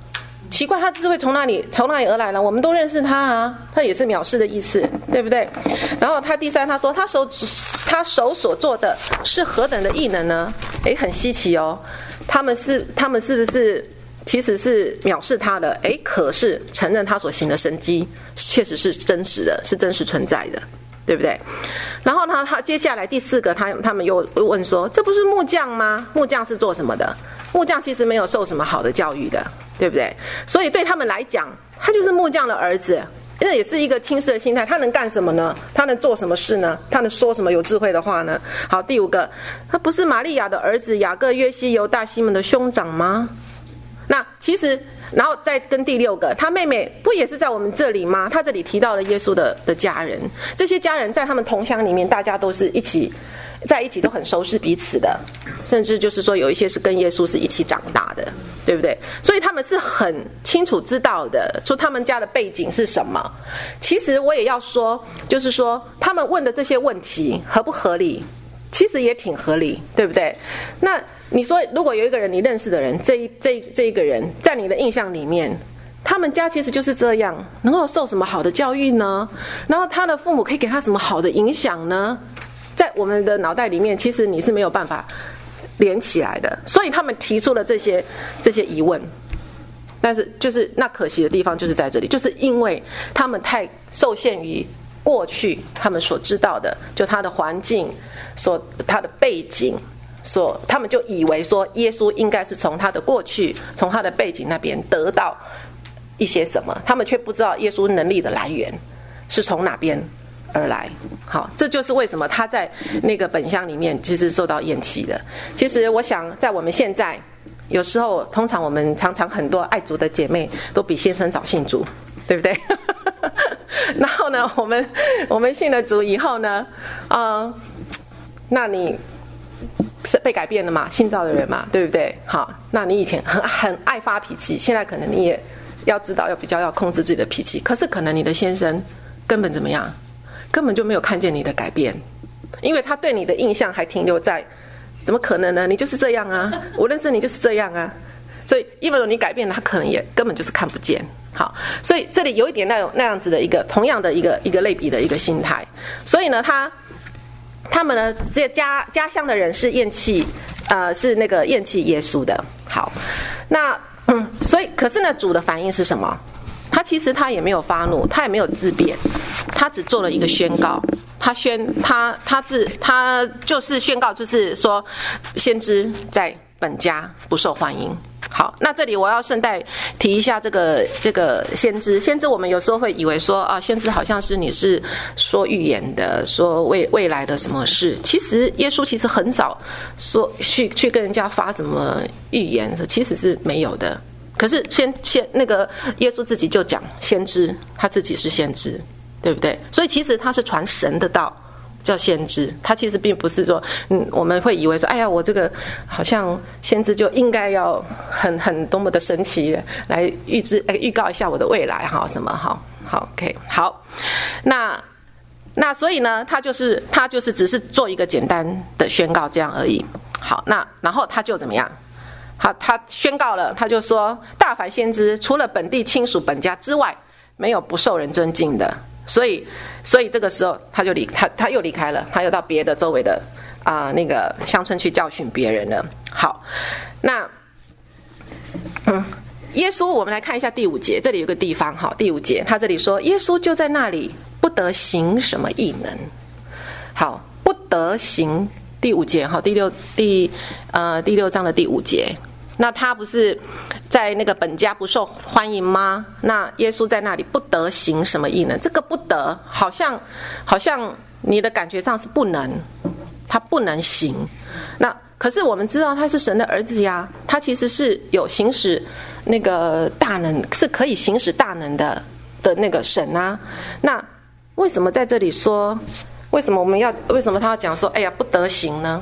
奇怪，他智慧从哪里从哪里而来呢？我们都认识他啊，他也是藐视的意思，对不对？然后他第三，他说他手他手所做的是何等的异能呢？诶，很稀奇哦。他们是他们是不是其实是藐视他的？诶，可是承认他所行的神迹确实是真实的，是真实存在的，对不对？然后呢，他接下来第四个，他他们又问说，这不是木匠吗？木匠是做什么的？木匠其实没有受什么好的教育的，对不对？所以对他们来讲，他就是木匠的儿子，这也是一个轻视的心态。他能干什么呢？他能做什么事呢？他能说什么有智慧的话呢？好，第五个，他不是玛利亚的儿子雅各、约西、犹大、西门的兄长吗？那其实，然后再跟第六个，他妹妹不也是在我们这里吗？他这里提到了耶稣的的家人，这些家人在他们同乡里面，大家都是一起在一起，都很熟识彼此的，甚至就是说有一些是跟耶稣是一起长大的，对不对？所以他们是很清楚知道的，说他们家的背景是什么。其实我也要说，就是说他们问的这些问题合不合理？其实也挺合理，对不对？那你说，如果有一个人你认识的人，这一这这一个人在你的印象里面，他们家其实就是这样，能够受什么好的教育呢？然后他的父母可以给他什么好的影响呢？在我们的脑袋里面，其实你是没有办法连起来的，所以他们提出了这些这些疑问。但是就是那可惜的地方就是在这里，就是因为他们太受限于过去他们所知道的，就他的环境，所他的背景，所他们就以为说耶稣应该是从他的过去，从他的背景那边得到一些什么，他们却不知道耶稣能力的来源是从哪边而来。好，这就是为什么他在那个本乡里面其实受到厌弃的。其实我想在我们现在有时候，通常我们常常很多爱主的姐妹都比先生早信主，对不对？然后呢，我们我们信了主以后呢，嗯，那你是被改变了嘛，信造的人嘛，对不对？好，那你以前很很爱发脾气，现在可能你也要知道要比较要控制自己的脾气。可是可能你的先生根本怎么样，根本就没有看见你的改变，因为他对你的印象还停留在，怎么可能呢？你就是这样啊，我认识你就是这样啊。所以因为你改变了，他可能也根本就是看不见。好，所以这里有一点那种那样子的一个同样的一个一个类比的一个心态。所以呢，他他们呢，这家家乡的人是厌弃，呃，是那个厌弃耶稣的。好，那嗯，所以可是呢，主的反应是什么？他其实他也没有发怒，他也没有自辩，他只做了一个宣告。他宣他他自他就是宣告，就是说，先知在本家不受欢迎。好，那这里我要顺带提一下这个这个先知。先知我们有时候会以为说啊，先知好像是你是说预言的，说未未来的什么事。其实耶稣其实很少说去去跟人家发什么预言，其实是没有的。可是先先那个耶稣自己就讲先知，他自己是先知，对不对？所以其实他是传神的道。叫先知，他其实并不是说，嗯，我们会以为说，哎呀，我这个好像先知就应该要很很多么的神奇来预知、呃、预告一下我的未来哈，什么哈，好 ，OK， 好，那那所以呢，他就是他就是只是做一个简单的宣告这样而已。好，那然后他就怎么样？好，他宣告了，他就说，大凡先知除了本地亲属本家之外，没有不受人尊敬的。所以，所以这个时候他就离他他又离开了，他又到别的周围的啊、呃、那个乡村去教训别人了。好，那嗯，耶稣，我们来看一下第五节，这里有个地方哈，第五节他这里说，耶稣就在那里，不得行什么异能。好，不得行第五节哈，第六第呃第六章的第五节。那他不是在那个本家不受欢迎吗？那耶稣在那里不得行什么异能？这个不得好像好像你的感觉上是不能，他不能行。那可是我们知道他是神的儿子呀，他其实是有行使那个大能，是可以行使大能的的那个神啊。那为什么在这里说，为什么我们要为什么他要讲说，哎呀不得行呢？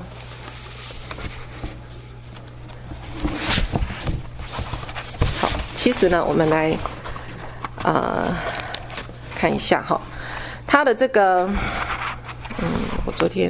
其实呢，我们来呃看一下哈，他的这个，嗯，我昨天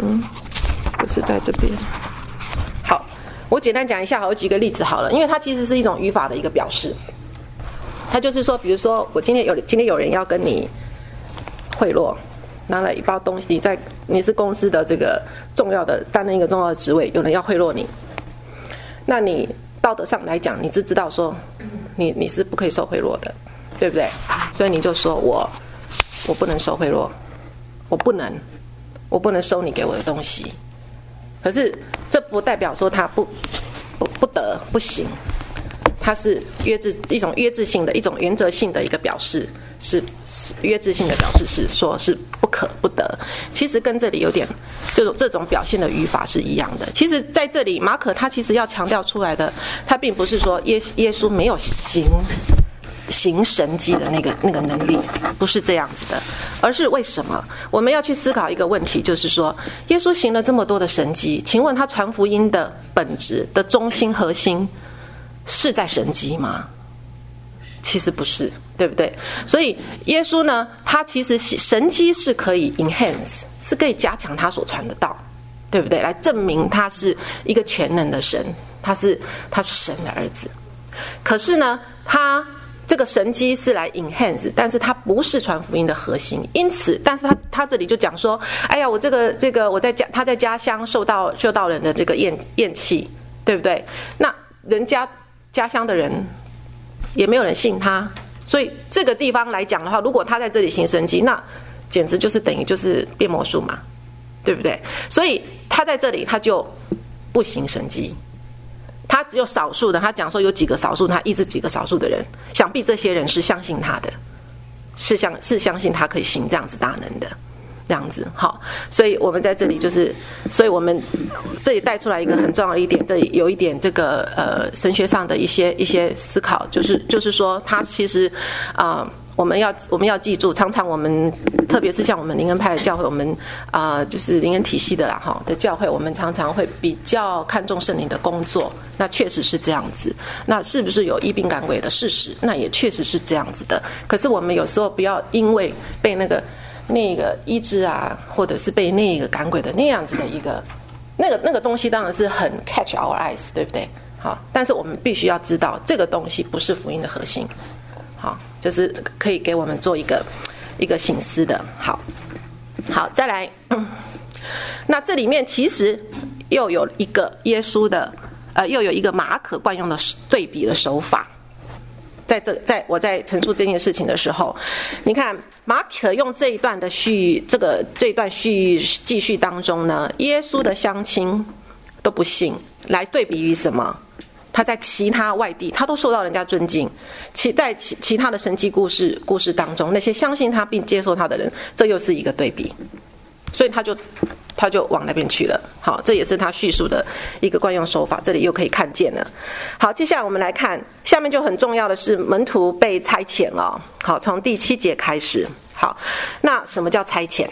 嗯，不是在这边。好，我简单讲一下，好，我举个例子好了，因为它其实是一种语法的一个表示。它就是说，比如说我今天有今天有人要跟你贿赂，拿了一包东西，你在你是公司的这个重要的担任一个重要的职位，有人要贿赂你，那你道德上来讲，你是知道说你你是不可以受贿赂的，对不对？所以你就说我我不能受贿赂，我不能我不能收你给我的东西。可是这不代表说他不不不得不行。它是约制一种约制性的一种原则性的一个表示，是约制性的表示是说是不可不得。其实跟这里有点这种这种表现的语法是一样的。其实在这里马可他其实要强调出来的，他并不是说耶耶稣没有行行神迹的那个那个能力，不是这样子的，而是为什么我们要去思考一个问题，就是说耶稣行了这么多的神迹，请问他传福音的本质的中心核心是在神迹吗？其实不是，对不对？所以耶稣呢，他其实神迹是可以 enhance， 是可以加强他所传的道，对不对？来证明他是一个全能的神，他是他是神的儿子。可是呢，他这个神迹是来 enhance， 但是他不是传福音的核心。因此，但是他他这里就讲说，哎呀，我这个这个我在家他在家乡受到受到人的这个厌厌弃，对不对？那人家家乡的人也没有人信他，所以这个地方来讲的话，如果他在这里行神迹，那简直就是等于就是变魔术嘛，对不对？所以他在这里他就不行神迹，他只有少数的，他讲说有几个少数，他医治几个少数的人，想必这些人是相信他的，是相是相信他可以行这样子大能的。这样子好，所以我们在这里就是，所以我们这里带出来一个很重要的一点，这里有一点这个呃神学上的一些一些思考，就是就是说，它其实啊、呃，我们要我们要记住，常常我们特别是像我们灵恩派的教会，我们啊、呃、就是灵恩体系的啦哈的教会，我们常常会比较看重圣灵的工作，那确实是这样子。那是不是有医病赶鬼的事实？那也确实是这样子的。可是我们有时候不要因为被那个。那个医治啊，或者是被那个赶鬼的那样子的一个那个那个东西，当然是很 catch our eyes， 对不对？好，但是我们必须要知道，这个东西不是福音的核心。好，这是可以给我们做一个一个省思的。好，好，再来，嗯、那这里面其实又有一个耶稣的，呃，又有一个马可惯用的对比的手法。在这，在我在陈述这件事情的时候，你看马可用这一段的序，这个这一段序记叙当中呢，耶稣的乡亲都不信，来对比于什么？他在其他外地，他都受到人家尊敬，其在其其他的神迹故事故事当中，那些相信他并接受他的人，这又是一个对比，所以他就他就往那边去了。好，这也是他叙述的一个惯用手法，这里又可以看见了。好，接下来我们来看下面就很重要的是门徒被差遣了。好，从第七节开始。好，那什么叫差遣？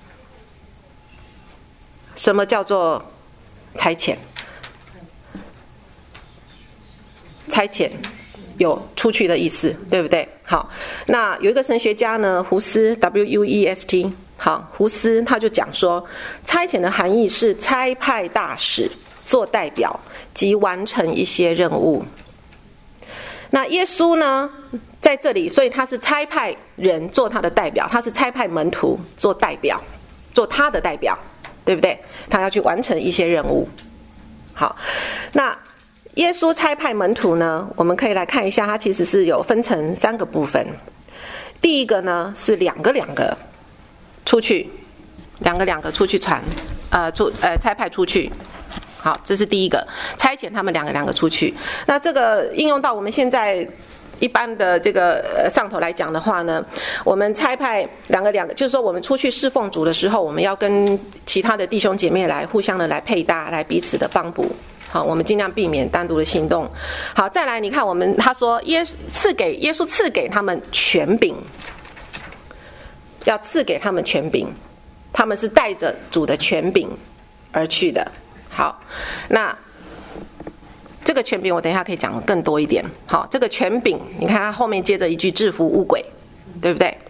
什么叫做差遣？差遣有出去的意思，对不对？好，那有一个神学家呢，胡斯 W U E S T， 好，胡斯他就讲说，差遣的含义是差派大使做代表及完成一些任务。那耶稣呢，在这里，所以他是差派人做他的代表，他是差派门徒做代表，做他的代表，对不对？他要去完成一些任务。好，那耶稣差派门徒呢，我们可以来看一下，它其实是有分成三个部分。第一个呢是两个两个出去，两个两个出去传，呃，出呃差派出去。好，这是第一个，差遣他们两个两个出去。那这个应用到我们现在一般的这个呃上头来讲的话呢，我们差派两个两个，就是说我们出去侍奉主的时候，我们要跟其他的弟兄姐妹来互相的来配搭，来彼此的帮补。好，我们尽量避免单独的行动。好，再来，你看我们他说耶赐给耶稣赐给他们权柄，要赐给他们权柄，他们是带着主的权柄而去的。好，那这个权柄我等一下可以讲更多一点。好，这个权柄，你看他后面接着一句制服污鬼，对不对？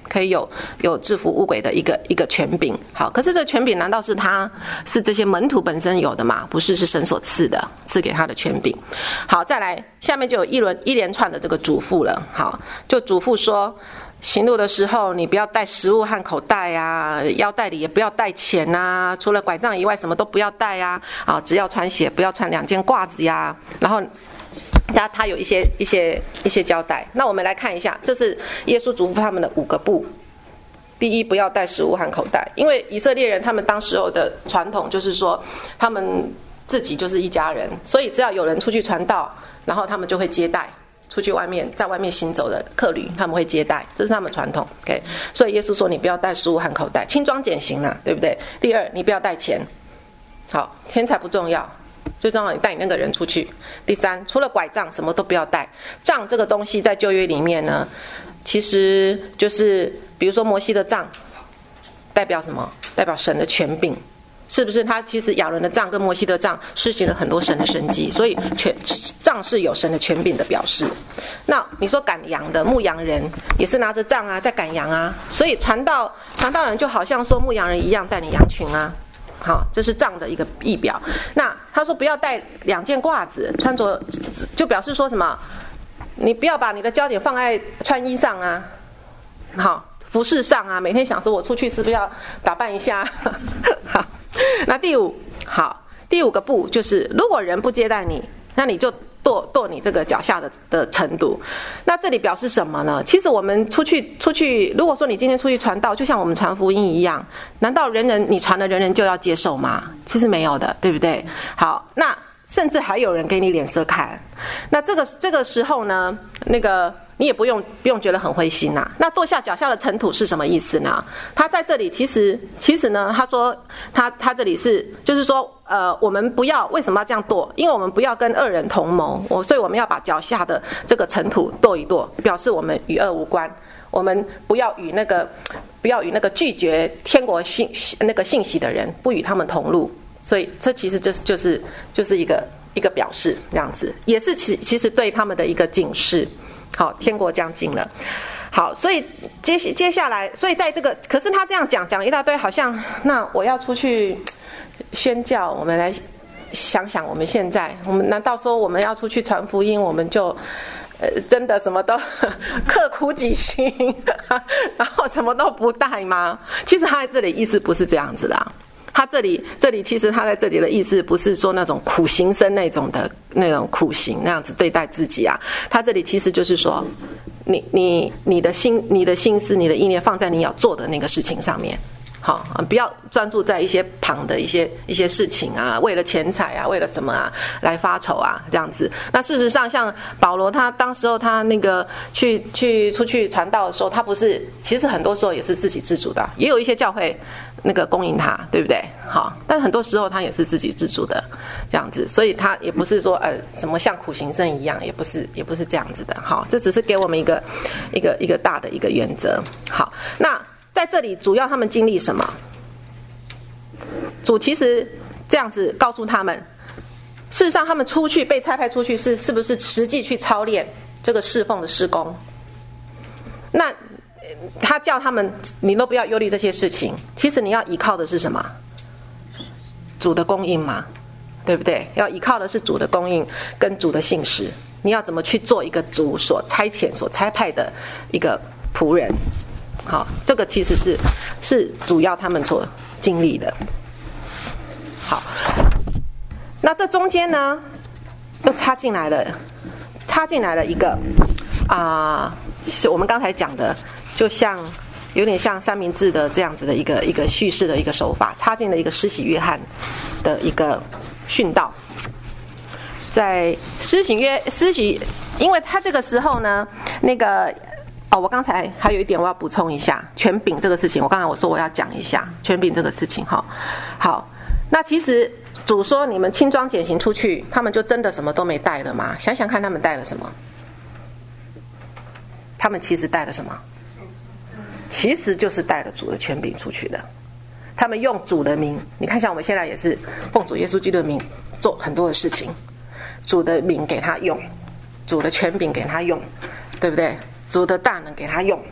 可以有有制服污鬼的一个一个权柄。好，可是这权柄难道是他是这些门徒本身有的吗？不是，是神所赐的，赐给他的权柄。好，再来下面就有一轮一连串的这个嘱咐了。好，就嘱咐说，行路的时候你不要带食物和口袋啊，腰带里也不要带钱啊，除了拐杖以外什么都不要带啊，啊，只要穿鞋，不要穿两件褂子呀。然后他他有一些一些一些交代。那我们来看一下，这是耶稣嘱咐他们的五个不。第一，不要带食物和口袋，因为以色列人他们当时候的传统就是说，他们自己就是一家人，所以只要有人出去传道，然后他们就会接待出去外面在外面行走的客旅，他们会接待，这是他们传统。OK， 所以耶稣说你不要带食物和口袋，轻装简行啊，对不对？第二，你不要带钱，好，钱财不重要，最重要你带你那个人出去。第三，除了拐杖什么都不要带。杖这个东西在旧约里面呢，其实就是比如说摩西的杖代表什么？代表神的权柄，是不是？他其实亚伦的杖跟摩西的杖施行了很多神的神迹，所以权杖是有神的权柄的表示。那你说赶羊的牧羊人也是拿着杖啊，在赶羊啊，所以传道传道人就好像说牧羊人一样带领羊群啊。好，这是杖的一个意表。那他说不要带两件褂子，穿着就表示说什么？你不要把你的焦点放在穿衣上啊，好，服饰上啊，每天想说我出去是不是要打扮一下？好，那第五，好，第五个不就是，如果人不接待你，那你就跺跺你这个脚下的的程度。那这里表示什么呢？其实我们出去出去，如果说你今天出去传道，就像我们传福音一样，难道人人你传的人人就要接受吗？其实没有的，对不对？好，那甚至还有人给你脸色看。那这个这个时候呢，那个你也不用不用觉得很灰心呐、啊。那跺下脚下的尘土是什么意思呢？他在这里其实其实呢，他说他他这里是就是说呃，我们不要为什么要这样跺？因为我们不要跟恶人同谋，我所以我们要把脚下的这个尘土跺一跺，表示我们与恶无关。我们不要与那个不要与那个拒绝天国信那个信息的人不与他们同路。所以这其实就是就是就是一个一个表示，这样子也是其其实对他们的一个警示。好，天国将近了。好，所以接接下来，所以在这个，可是他这样讲讲一大堆，好像那我要出去宣教，我们来想想，我们现在，我们难道说我们要出去传福音，我们就呃真的什么都刻苦己心，然后什么都不带吗？其实他在这里意思不是这样子的、啊。他这里这里其实他在这里的意思不是说那种苦行僧那种的那种苦行那样子对待自己啊，他这里其实就是说你你你的心你的心思你的意念放在你要做的那个事情上面。好，不要专注在一些旁的一些一些事情啊，为了钱财啊，为了什么啊来发愁啊，这样子。那事实上，像保罗他当时候他那个去去出去传道的时候，他不是，其实很多时候也是自给自足的，也有一些教会那个供应他，对不对？好，但很多时候他也是自给自足的这样子，所以他也不是说呃什么像苦行僧一样，也不是也不是这样子的。好，这只是给我们一个一个一个大的一个原则。好，那。在这里主要他们经历什么？主其实这样子告诉他们，事实上他们出去被差派出去是是不是实际去操练这个侍奉的事工？那他叫他们你都不要忧虑这些事情，其实你要依靠的是什么？主的供应嘛，对不对？要依靠的是主的供应跟主的信实。你要怎么去做一个主所差遣所差派的一个仆人？好，这个其实是是主要他们所经历的。好，那这中间呢，又插进来了，插进来了一个啊、呃，我们刚才讲的，就像有点像三明治的这样子的一个一个叙事的一个手法，插进了一个施洗约翰的一个训道。在施洗约施洗，因为他这个时候呢，那个。哦，我刚才还有一点我要补充一下权柄这个事情，我刚才我说我要讲一下权柄这个事情哈。好，那其实主说你们轻装简行出去，他们就真的什么都没带了吗？想想看他们带了什么？他们其实带了什么？其实就是带了主的权柄出去的。他们用主的名，你看像我们现在也是奉主耶稣基督的名做很多的事情，主的名给他用，主的权柄给他用，对不对？主的大能给他用，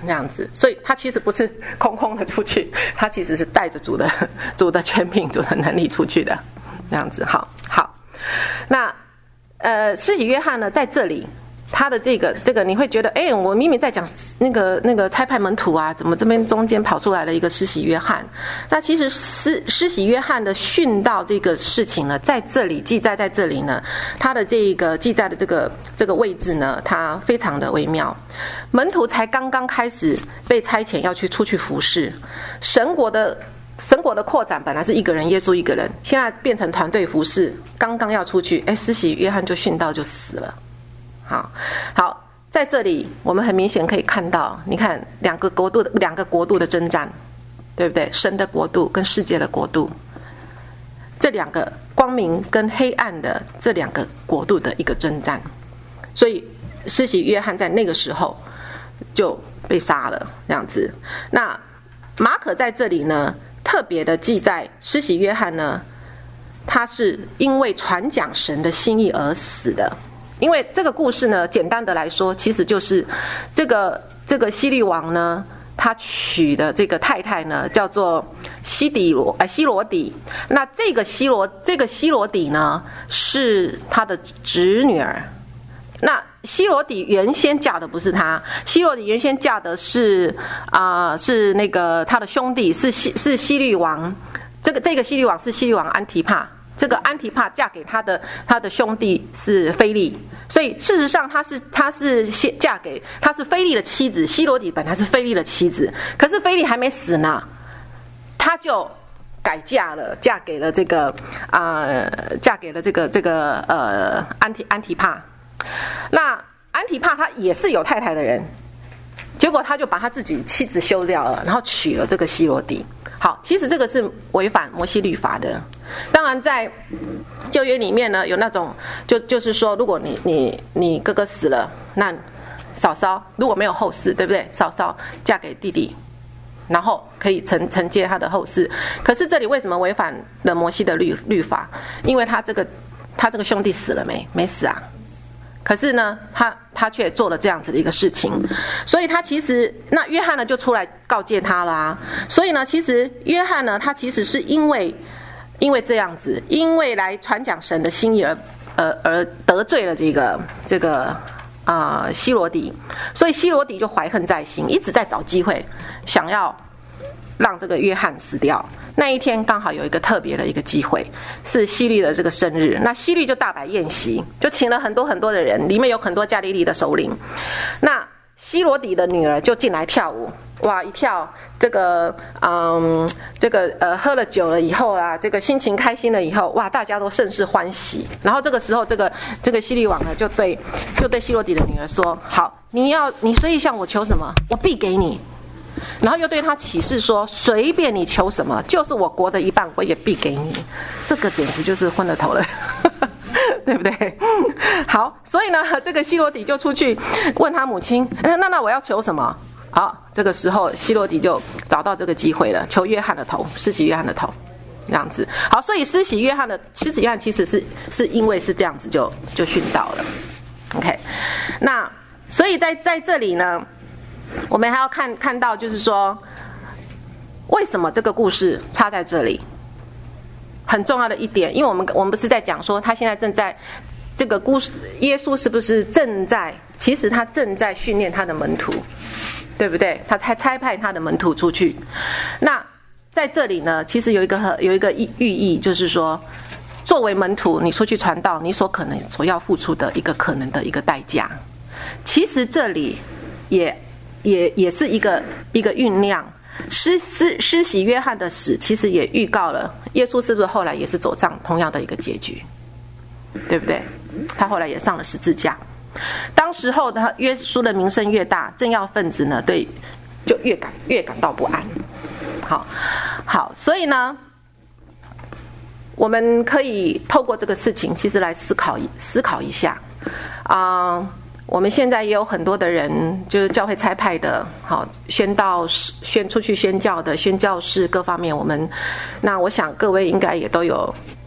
那样子，所以他其实不是空空的出去，他其实是带着主的主的权柄、主的能力出去的，那样子。好，好，那呃，施洗约翰呢，在这里。他的这个这个你会觉得，哎，我明明在讲那个那个差派门徒啊，怎么这边中间跑出来了一个施洗约翰？那其实施施洗约翰的殉道这个事情呢，在这里记载在这里呢，他的这个记载的这个这个位置呢，它非常的微妙。门徒才刚刚开始被差遣要去出去服侍，神国的神国的扩展本来是一个人耶稣一个人，现在变成团队服侍，刚刚要出去，哎，施洗约翰就殉道就死了。好，好，在这里我们很明显可以看到，你看两个国度的两个国度的征战，对不对？神的国度跟世界的国度，这两个光明跟黑暗的这两个国度的一个征战，所以施洗约翰在那个时候就被杀了，这样子。那马可在这里呢，特别的记载施洗约翰呢，他是因为传讲神的心意而死的。因为这个故事呢，简单的来说，其实就是这个这个希律王呢，他娶的这个太太呢，叫做西底罗呃西罗底。那这个西罗这个西罗底呢，是他的侄女儿。那西罗底原先嫁的不是他，西罗底原先嫁的是啊、呃、是那个他的兄弟，是西是希律王。这个这个希律王是希律王安提帕。这个安提帕嫁给他的他的兄弟是菲利，所以事实上他是他是嫁给他是菲利的妻子，希罗底本来是菲利的妻子，可是菲利还没死呢，他就改嫁了，嫁给了这个啊、呃，嫁给了这个这个呃安提安提帕。那安提帕他也是有太太的人，结果他就把他自己妻子休掉了，然后娶了这个希罗底。好，其实这个是违反摩西律法的。当然，在旧约里面呢，有那种就就是说，如果你你你哥哥死了，那嫂嫂如果没有后嗣，对不对？嫂嫂嫁给弟弟，然后可以承承接他的后嗣。可是这里为什么违反了摩西的律律法？因为他这个他这个兄弟死了没？没死啊。可是呢，他他却做了这样子的一个事情，所以他其实那约翰呢就出来告诫他啦、啊。所以呢，其实约翰呢，他其实是因为因为这样子，因为来传讲神的心意而而而得罪了这个这个啊、呃、希罗底，所以希罗底就怀恨在心，一直在找机会想要让这个约翰死掉。那一天刚好有一个特别的一个机会，是希律的这个生日。那希律就大摆宴席，就请了很多很多的人，里面有很多加利利的首领。那希罗底的女儿就进来跳舞，哇，一跳这个嗯这个呃喝了酒了以后啊，这个心情开心了以后，哇，大家都甚是欢喜。然后这个时候，这个这个希律王呢就对就对希罗底的女儿说：好，你要你所以向我求什么，我必给你。然后又对他起誓说：随便你求什么，就是我国的一半，我也必给你。这个简直就是昏了头了，对不对？好，所以呢，这个希罗底就出去问他母亲：那那我要求什么？好，这个时候希罗底就找到这个机会了，求约翰的头，施洗约翰的头，这样子。好，所以施洗约翰的施洗约翰其实是是因为是这样子就就殉道了。OK， 那所以在在这里呢。我们还要看看到，就是说，为什么这个故事插在这里？很重要的一点，因为我们我们不是在讲说，他现在正在这个故事，耶稣是不是正在？其实他正在训练他的门徒，对不对？他才差派他的门徒出去。那在这里呢，其实有一个有一个寓意，就是说，作为门徒，你出去传道，你所可能所要付出的一个可能的一个代价。其实这里也。也也是一个一个酝酿，施施施洗约翰的死，其实也预告了耶稣是不是后来也是走上同样的一个结局，对不对？他后来也上了十字架。当时候的耶稣的名声越大，政要分子呢，对，就越感越感到不安。好，好，所以呢，我们可以透过这个事情，其实来思考思考一下，啊、呃。我们现在也有很多的人，就是教会差派的，好宣道士、宣出去宣教的宣教士各方面，我们那我想各位应该也都有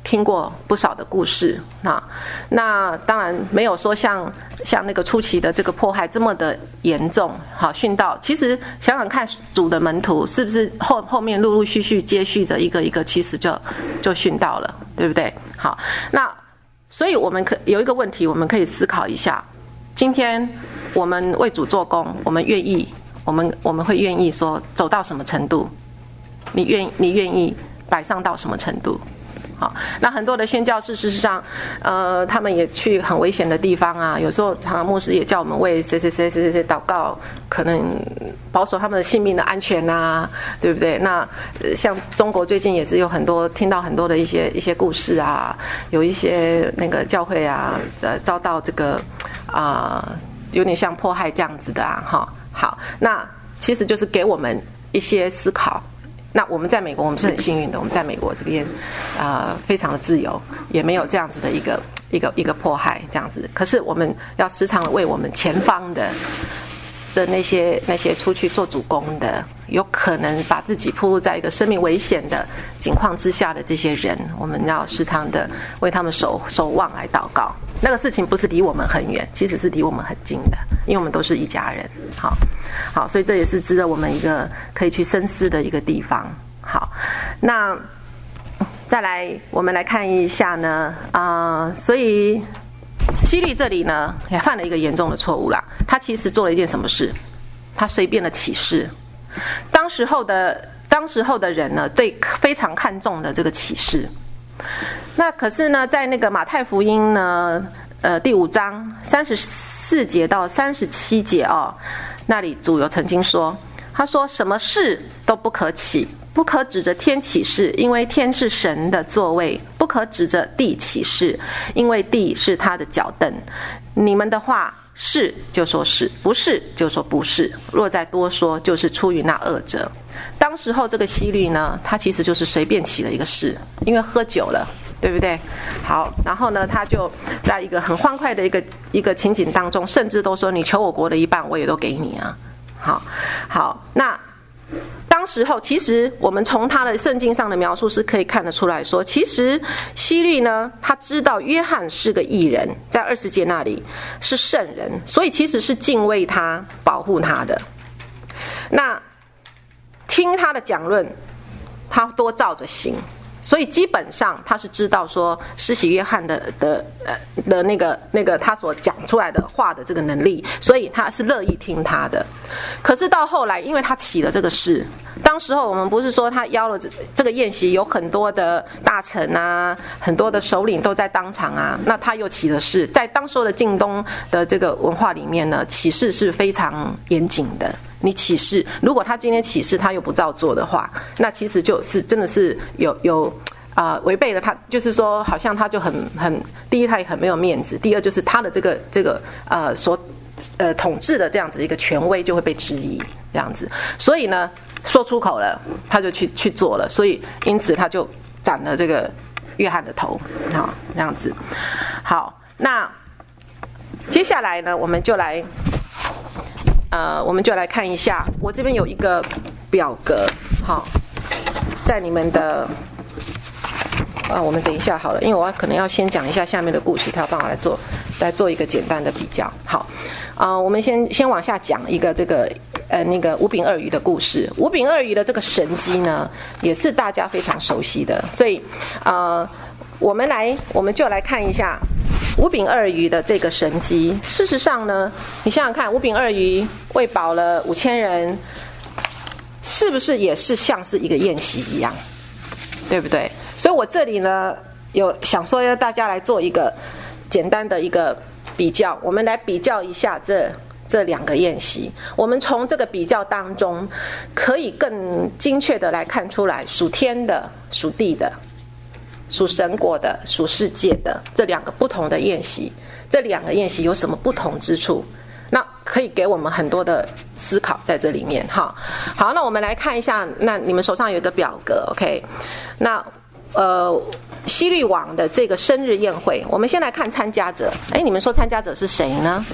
听过不少的故事。那那当然没有说像像那个初期的这个迫害这么的严重。好，殉道，其实想想看，主的门徒是不是后后面陆陆续续接续着一个一个，其实就就殉道了，对不对？好，那所以我们可有一个问题，我们可以思考一下：今天我们为主做工，我们愿意，我们我们会愿意说走到什么程度？你愿你愿意摆上到什么程度？好，那很多的宣教士，事实上，呃，他们也去很危险的地方啊。有时候，常常牧师也叫我们为谁谁谁谁谁谁祷告，可能保守他们的性命的安全啊，对不对？那、呃、像中国最近也是有很多听到很多的一些一些故事啊，有一些那个教会啊，呃，遭到这个啊、呃，有点像迫害这样子的啊，哈。好，那其实就是给我们一些思考。那我们在美国，我们是很幸运的，我们在美国这边，呃，非常的自由，也没有这样子的一个一个一个迫害这样子。可是我们要时常的为我们前方的的那些那些出去做主工的，有可能把自己暴露在一个生命危险的境况之下的这些人，我们要时常的为他们守守望来祷告。那个事情不是离我们很远，其实是离我们很近的，因为我们都是一家人。好，好，所以这也是值得我们一个可以去深思的一个地方。好，那再来我们来看一下呢，啊、呃，所以希律这里呢也犯了一个严重的错误啦。他其实做了一件什么事？他随便的启示。当时候的当时候的人呢，对非常看重的这个启示。那可是呢，在那个马太福音呢，呃，第五章三十四节到三十七节哦，那里主有曾经说，他说什么事都不可起，不可指着天起誓，因为天是神的座位；不可指着地起誓，因为地是他的脚凳。你们的话是就说是，不是就说不是，若再多说，就是出于那恶者。当时候这个希律呢，他其实就是随便起了一个誓，因为喝酒了，对不对？好，然后呢，他就在一个很欢快的一个一个情景当中，甚至都说你求我国的一半，我也都给你啊。好，好，那当时候其实我们从他的圣经上的描述是可以看得出来说，其实希律呢，他知道约翰是个义人，在二十节那里是圣人，所以其实是敬畏他、保护他的。那听他的讲论，他多照着行，所以基本上他是知道说施洗约翰的的呃的那个那个他所讲出来的话的这个能力，所以他是乐意听他的。可是到后来，因为他起了这个誓，当时候我们不是说他邀了这个宴席，有很多的大臣啊，很多的首领都在当场啊，那他又起了誓，在当时候的近东的这个文化里面呢，起誓是非常严谨的。你起誓，如果他今天起誓他又不照做的话，那其实就是真的是有有啊、呃、违背了他，就是说好像他就很很第一他也很没有面子，第二就是他的这个这个呃所呃统治的这样子的一个权威就会被质疑这样子，所以呢说出口了，他就去去做了，所以因此他就斩了这个约翰的头，好这样子。好，那接下来呢我们就来。呃，我们就来看一下，我这边有一个表格，好，在你们的，啊，我们等一下好了，因为我可能要先讲一下下面的故事，才有办法来做来做一个简单的比较。好，呃，我们先先往下讲一个这个呃那个五饼二鱼的故事。五饼二鱼的这个神迹呢，也是大家非常熟悉的，所以呃，我们来我们就来看一下。五饼二鱼的这个神迹，事实上呢，你想想看，五饼二鱼喂饱了五千人，是不是也是像是一个宴席一样，对不对？所以我这里呢，有想说要大家来做一个简单的一个比较，我们来比较一下这这两个宴席，我们从这个比较当中，可以更精确的来看出来属天的、属地的。属神国的、属世界的这两个不同的宴席，这两个宴席有什么不同之处？那可以给我们很多的思考在这里面哈。好，那我们来看一下，那你们手上有一个表格 ，OK？ 那呃，希律王的这个生日宴会，我们先来看参加者。哎，你们说参加者是谁呢？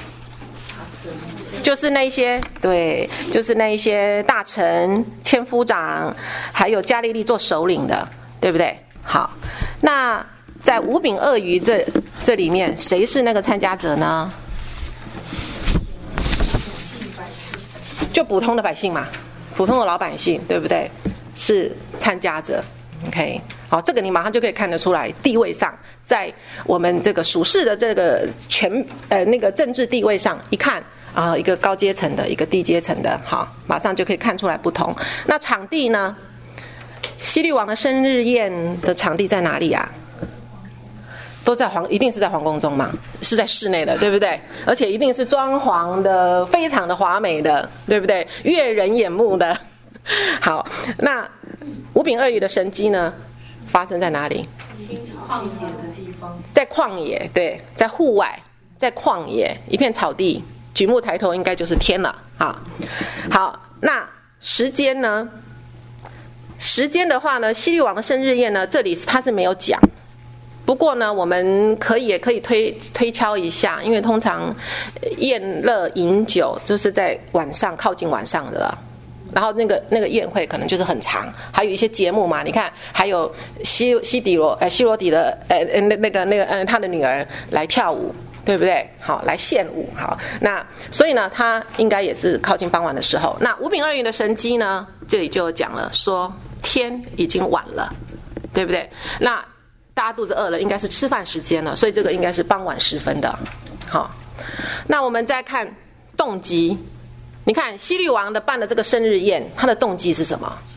就是那些对，就是那一些大臣、千夫长，还有加利利做首领的，对不对？好， 那在五饼二鱼这这里面，谁是那个参加者呢？就普通的百姓嘛，普通的老百姓，对不对？是参加者。OK， 好，这个你马上就可以看得出来，地位上，在我们这个属世的这个权呃那个政治地位上，一看啊、呃，一个高阶层的，一个低阶层的，好，马上就可以看出来不同。那场地呢？希律王的生日宴的场地在哪里啊？都在皇，一定是在皇宫中嘛，是在室内的，对不对？而且一定是装潢的非常的华美的，对不对？悦人眼目的。好，那五饼二鱼的神迹呢，发生在哪里？ 旷野的地方， 在旷野，对，在户外，在旷野，一片草地，举目抬头应该就是天了啊。好，那时间呢？时间的话呢，希律王的生日宴呢，这里他是没有讲。不过呢，我们可以也可以推推敲一下，因为通常宴乐饮酒就是在晚上，靠近晚上的了。然后那个那个宴会可能就是很长，还有一些节目嘛，你看还有西西底罗呃西罗底的呃那那个那个嗯、呃、他的女儿来跳舞，对不对？好，来献舞。好，那所以呢，他应该也是靠近傍晚的时候。那五饼二鱼的神迹呢，这里就讲了，说天已经晚了，对不对？那大家肚子饿了，应该是吃饭时间了，所以这个应该是傍晚时分的。好，那我们再看动机。你看希律王的办的这个生日宴，他的动机是什么？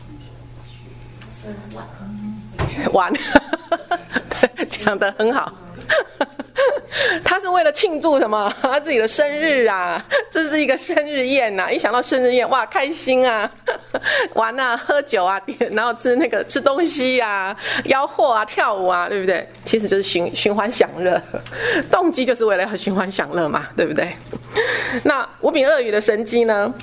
玩，对，讲得很好。他是为了庆祝什么？他自己的生日啊，这是一个生日宴呐、啊！一想到生日宴，哇，开心啊，玩啊，喝酒啊，然后吃那个吃东西啊，吆喝啊，跳舞啊，对不对？其实就是寻寻欢享乐，动机就是为了要寻欢享乐嘛，对不对？那五饼二鱼的神迹呢？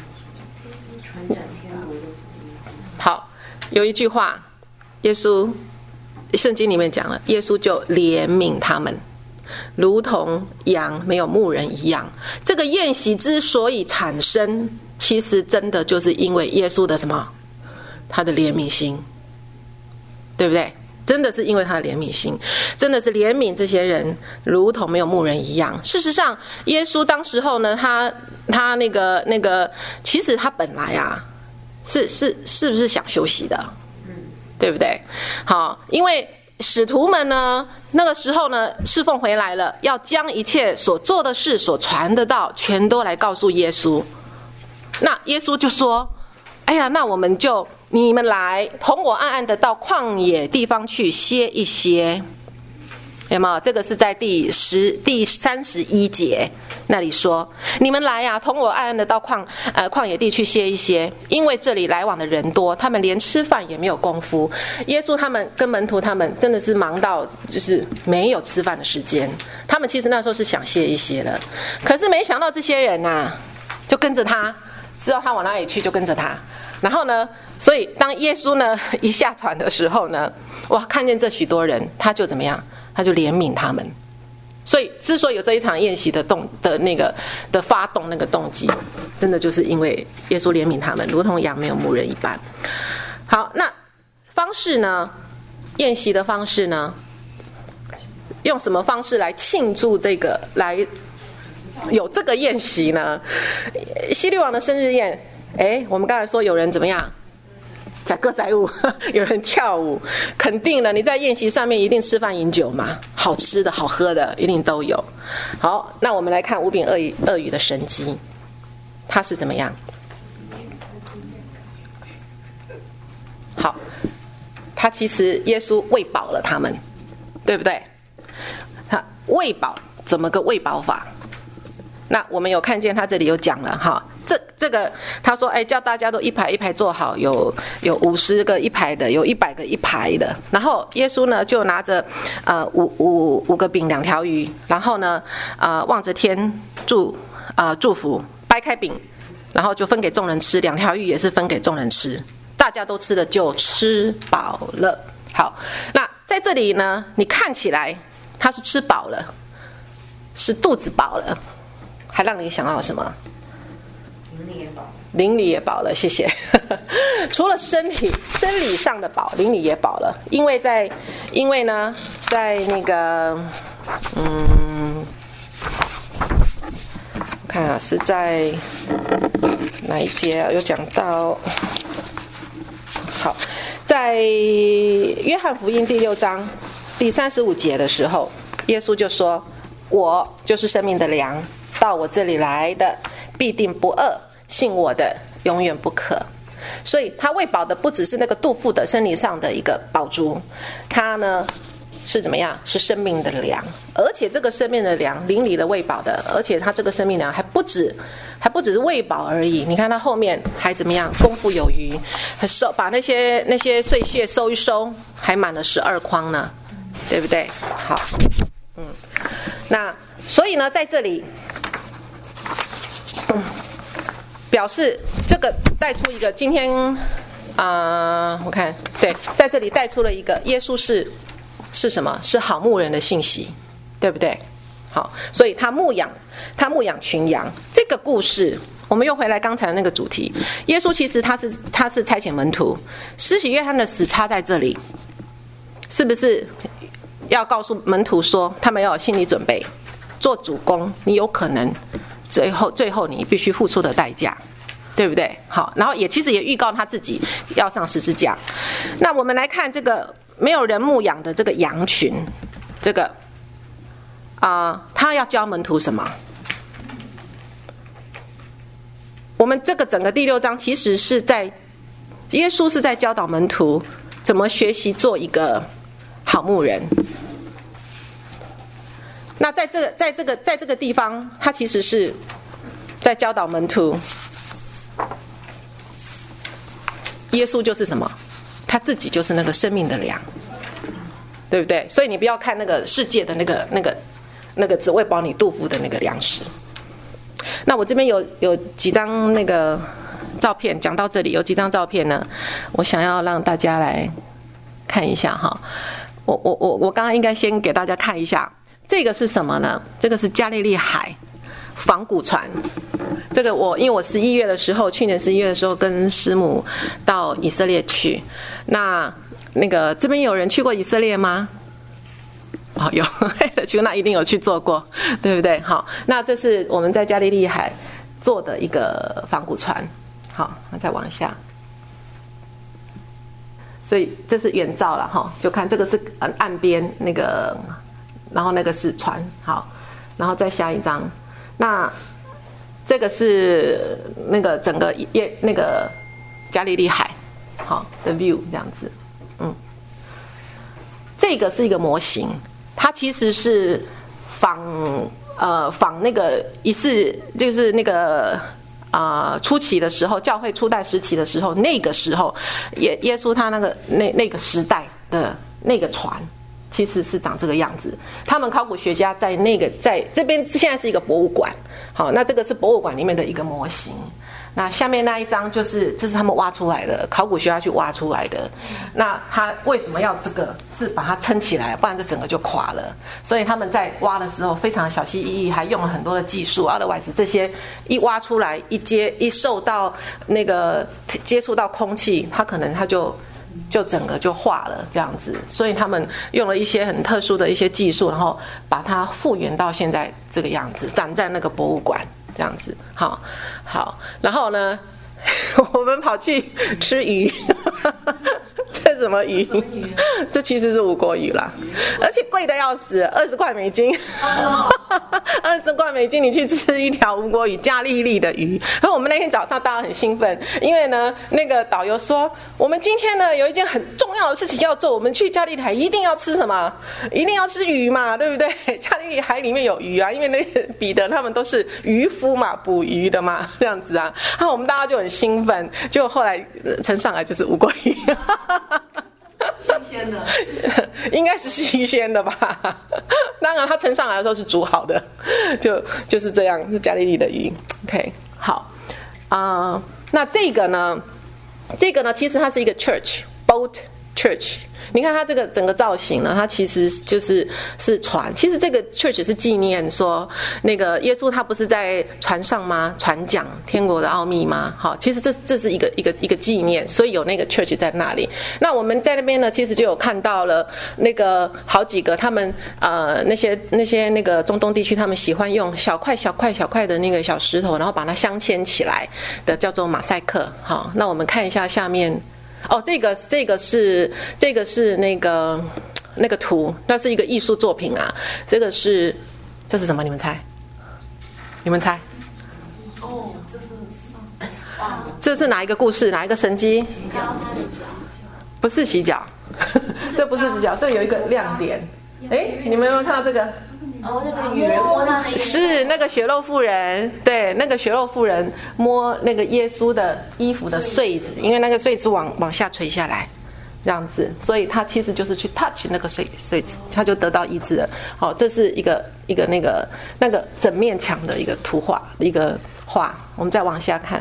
好，有一句话，耶稣圣经里面讲了，耶稣就怜悯他们，如同羊没有牧人一样。这个宴席之所以产生，其实真的就是因为耶稣的什么？他的怜悯心，对不对？真的是因为他的怜悯心，真的是怜悯这些人，如同没有牧人一样。事实上，耶稣当时候呢，他他那个那个，其实他本来啊，是是是不是想休息的？对不对？好，因为使徒们呢，那个时候呢，侍奉回来了，要将一切所做的事、所传的道，全都来告诉耶稣。那耶稣就说：“哎呀，那我们就你们来，同我暗暗的到旷野地方去歇一歇。”有没有？这个是在第十第三十一节那里说：“你们来啊，同我暗暗的到旷呃旷野地去歇一歇，因为这里来往的人多，他们连吃饭也没有功夫。”耶稣他们跟门徒他们真的是忙到就是没有吃饭的时间，他们其实那时候是想歇一歇了，可是没想到这些人啊，就跟着他，知道他往哪里去就跟着他。然后呢，所以当耶稣呢一下船的时候呢，哇，看见这许多人，他就怎么样？他就怜悯他们。所以之所以有这一场宴席的动的那个的发动那个动机，真的就是因为耶稣怜悯他们，如同羊没有牧人一般。好，那方式呢？宴席的方式呢？用什么方式来庆祝这个，来有这个宴席呢？希律王的生日宴，哎，我们刚才说有人怎么样？载歌载舞，有人跳舞，肯定了，你在宴席上面一定吃饭饮酒嘛，好吃的好喝的一定都有。好，那我们来看五饼二鱼二鱼的神迹，它是怎么样？好，他其实耶稣喂饱了他们，对不对？他喂饱怎么个喂饱法？那我们有看见他这里有讲了哈，这这个他说，哎，叫大家都一排一排坐好，有有五十个一排的，有一百个一排的。然后耶稣呢就拿着呃五五五个饼两条鱼，然后呢呃望着天祝啊、呃、祝福，掰开饼，然后就分给众人吃，两条鱼也是分给众人吃，大家都吃的就吃饱了。好，那在这里呢，你看起来他是吃饱了，是肚子饱了。还让你想到什么？ 灵里也饱了，谢谢。除了身体生理上的饱，灵里也饱了，因为在因为呢，在那个嗯，我看啊，是在哪一节啊？有讲到，好，在约翰福音第六章第三十五节的时候，耶稣就说：“我就是生命的粮，到我这里来的必定不饿，信我的永远不渴。”所以他喂饱的不只是那个肚腹的生理上的一个饱足，他呢是怎么样？是生命的粮，而且这个生命的粮，灵里的喂饱的，而且他这个生命粮还不止，还不只是喂饱而已。你看他后面还怎么样？丰富有余，收把那些那些碎屑收一收，还满了十二筐呢，对不对？好，嗯，那所以呢，在这里，嗯。表示这个带出一个今天啊、呃，我看对，在这里带出了一个耶稣是是什么？是好牧人的信息，对不对？好，所以他牧养他牧养群羊。这个故事，我们又回来刚才的那个主题。耶稣其实他是他是差遣门徒，施洗约翰的死插在这里，是不是要告诉门徒说，他们要有心理准备，做主公，你有可能。最后，最后你必须付出的代价，对不对？好，然后也其实也预告他自己要上十字架。那我们来看这个没有人牧养的这个羊群，这个啊、呃，他要教门徒什么？我们这个整个第六章其实是在耶稣是在教导门徒怎么学习做一个好牧人。那在这个在这个在这个地方，他其实是在教导门徒，耶稣就是什么？他自己就是那个生命的粮，对不对？所以你不要看那个世界的那个那个那个只喂饱你肚腹的那个粮食。那我这边有有几张那个照片，讲到这里有几张照片呢，我想要让大家来看一下哈。我我我我刚刚应该先给大家看一下。这个是什么呢？这个是加利利海仿古船。这个我因为我十一月的时候，去年十一月的时候跟师母到以色列去。那那个这边有人去过以色列吗？哦，有，去那一定有去做过，对不对？好，那这是我们在加利利海做的一个仿古船。好，那再往下。所以这是远照了哈，就看这个是岸边那个。然后那个是船，好，然后再下一张，那这个是那个整个耶那个加利利海，好的 view 这样子，嗯，这个是一个模型，它其实是仿呃仿那个一次就是那个啊、呃、初期的时候，教会初代时期的时候，那个时候耶耶稣他那个那那个时代的那个船。其实是长这个样子。他们考古学家在那个在这边现在是一个博物馆，好，那这个是博物馆里面的一个模型。那下面那一张就是这是他们挖出来的，考古学家去挖出来的。那他为什么要这个？是把它撑起来，不然这整个就垮了。所以他们在挖的时候非常小心翼翼，还用了很多的技术。otherwise 这些一挖出来，一接一受到那个接触到空气，它可能它就。就整个就化了这样子，所以他们用了一些很特殊的一些技术，然后把它复原到现在这个样子，展在那个博物馆这样子。好，好，然后呢，我们跑去吃鱼，这什么鱼？这其实是无国鱼啦，而且贵的要死，二十块美金，二十块美金你去吃一条无国鱼，加利利的鱼。然后我们那天早上大家很兴奋，因为呢，那个导游说，我们今天呢有一件很重要的事情要做，我们去加利利海一定要吃什么？一定要吃鱼嘛，对不对？加利利海里面有鱼啊，因为那个彼得他们都是渔夫嘛，捕鱼的嘛，这样子啊。然后我们大家就很兴奋，结果后来呈上来就是无国鱼。 新鲜的， 应该是新鲜的吧？当然，它盛上来的时候是煮好的，就就是这样，是加利利的鱼。OK， 好啊、呃，那这个呢？这个呢，其实它是一个 church boat church。你看它这个整个造型呢，它其实就是是船。其实这个 church 是纪念说，那个耶稣他不是在船上吗？传讲天国的奥秘吗？好，其实这这是一个一个一个纪念，所以有那个 church 在那里。那我们在那边呢，其实就有看到了那个好几个他们呃那些那些那个中东地区，他们喜欢用小块小块小块的那个小石头，然后把它镶嵌起来的，叫做马赛克。好，那我们看一下下面。哦，这个这个是这个是那个那个图，那是一个艺术作品啊。这个是这是什么？你们猜？你们猜？ 哦，这是这是哪一个故事？哪一个神迹？不是洗脚，这不是洗脚，这有一个亮点。哎，你们有没有看到这个？ 哦，那个女人摸到那个是那个血肉妇人，对，那个血肉妇人摸那个耶稣的衣服的穗子，因为那个穗子往往下垂下来，这样子，所以他其实就是去 touch 那个穗穗子，他就得到医治了。好，这是一个一个那个那个整面墙的一个图画，一个画。我们再往下看，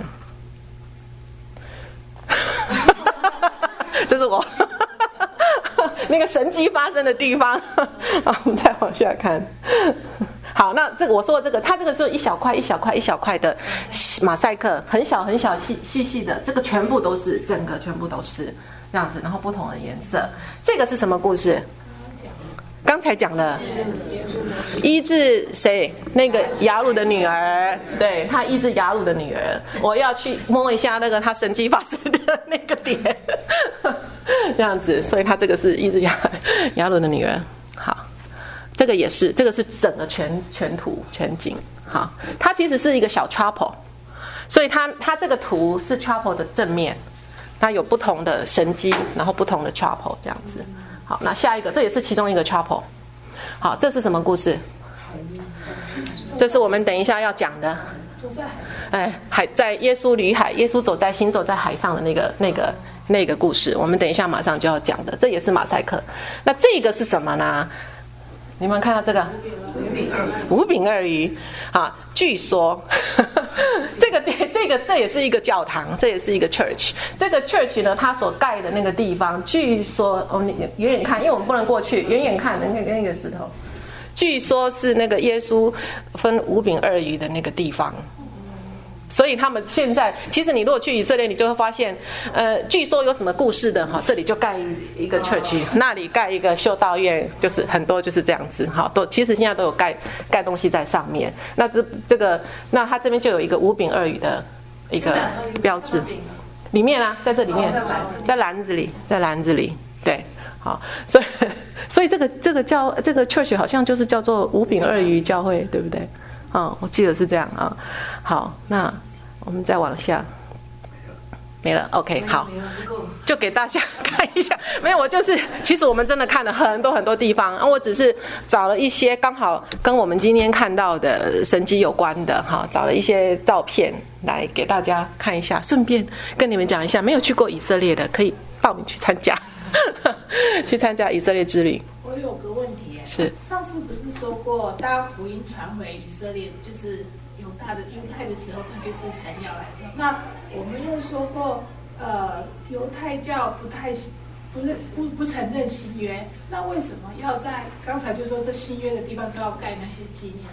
这是我。那个神迹发生的地方，好，我们再往下看。好，那这个我说的这个，它这个是一小块一小块一小块的马赛克，很小很小细细细的，这个全部都是，整个全部都是这样子，然后不同的颜色。这个是什么故事？刚才讲了，医治谁？那个雅鲁的女儿，对，他医治雅鲁的女儿。我要去摸一下那个他神迹发生的那个点，这样子，所以他这个是医治雅雅鲁的女儿。好，这个也是，这个是整个全全图全景。好，它其实是一个小 chapel， 所以它它这个图是 chapel 的正面，它有不同的神迹，然后不同的 chapel 这样子。好，那下一个，这也是其中一个 chapel。好，这是什么故事？这是我们等一下要讲的。哎，海在耶稣旅海，耶稣走在行走在海上的那个那个那个故事，我们等一下马上就要讲的。这也是马赛克。那这个是什么呢？你们看到这个五饼二鱼，五饼二鱼啊，据说这个这个这也是一个教堂，这也是一个 church。这个 church 呢，它所盖的那个地方，据说我们远远看，因为我们不能过去，远远看的那个那个石头，据说是那个耶稣分五饼二鱼的那个地方。所以他们现在，其实你如果去以色列，你就会发现，呃，据说有什么故事的哈，这里就盖一个 church， 那里盖一个修道院，就是很多就是这样子，好，都其实现在都有盖盖东西在上面。那这这个，那它这边就有一个五饼二鱼的一个标志，里面啊，在这里面，在篮子里，在篮子里，对，好，所以所以这个这个教这个 church 好像就是叫做五饼二鱼教会，对不对？哦，我记得是这样啊。好，那我们再往下，没了。OK， 好，就给大家看一下。没有，我就是，其实我们真的看了很多很多地方，我只是找了一些刚好跟我们今天看到的神迹有关的，哈，找了一些照片来给大家看一下，顺便跟你们讲一下，没有去过以色列的可以报名去参加，去参加以色列之旅。 我有个问题， 是上次不是说过，当福音传回以色列，就是犹大的犹太的时候，那就是神要来的时候。那我们又说过，呃，犹太教不太不认不不承认新约，那为什么要在刚才就说这新约的地方都要盖那些纪念？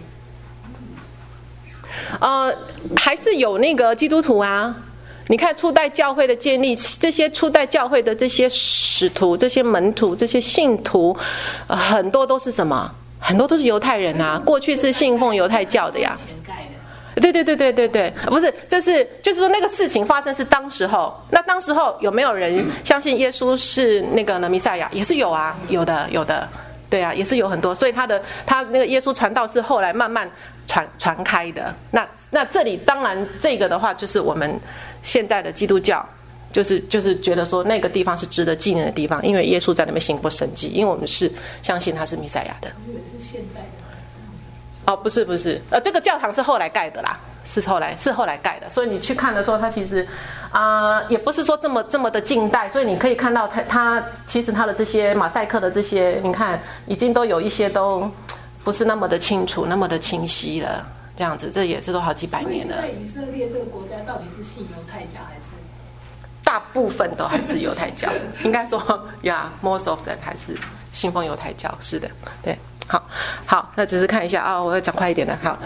呃，还是有那个基督徒啊。你看初代教会的建立，这些初代教会的这些使徒、这些门徒、这些信徒，呃、很多都是什么？很多都是犹太人啊，过去是信奉犹太教的呀。对对对对对对，不是，这是就是说那个事情发生是当时候，那当时候有没有人相信耶稣是那个呢弥赛亚？也是有啊，有的有的。对啊，也是有很多，所以他的他那个耶稣传道是后来慢慢传传开的。那那这里当然这个的话，就是我们现在的基督教，就是就是觉得说那个地方是值得纪念的地方，因为耶稣在那边行过神迹，因为我们是相信他是弥赛亚的。 我以为是现在的。 哦，不是不是，呃，这个教堂是后来盖的啦，是后来是后来盖的，所以你去看的时候，它其实啊、呃、也不是说这么这么的近代，所以你可以看到它它其实它的这些马赛克的这些，你看已经都有一些都不是那么的清楚，那么的清晰了，这样子，这也是都好几百年了。 所以现在以色列这个国家到底是信犹太教还是？ 大部分都还是犹太教，应该说呀、yeah, ，most of them 还是信奉犹太教。是的，对，好，好，那只是看一下啊、哦，我要讲快一点的，好。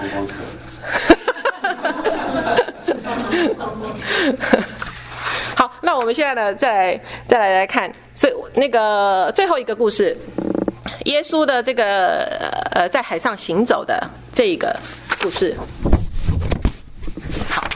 好，那我们现在呢，再来再来来看，所以那个最后一个故事，耶稣的这个呃在海上行走的这一个故事。好，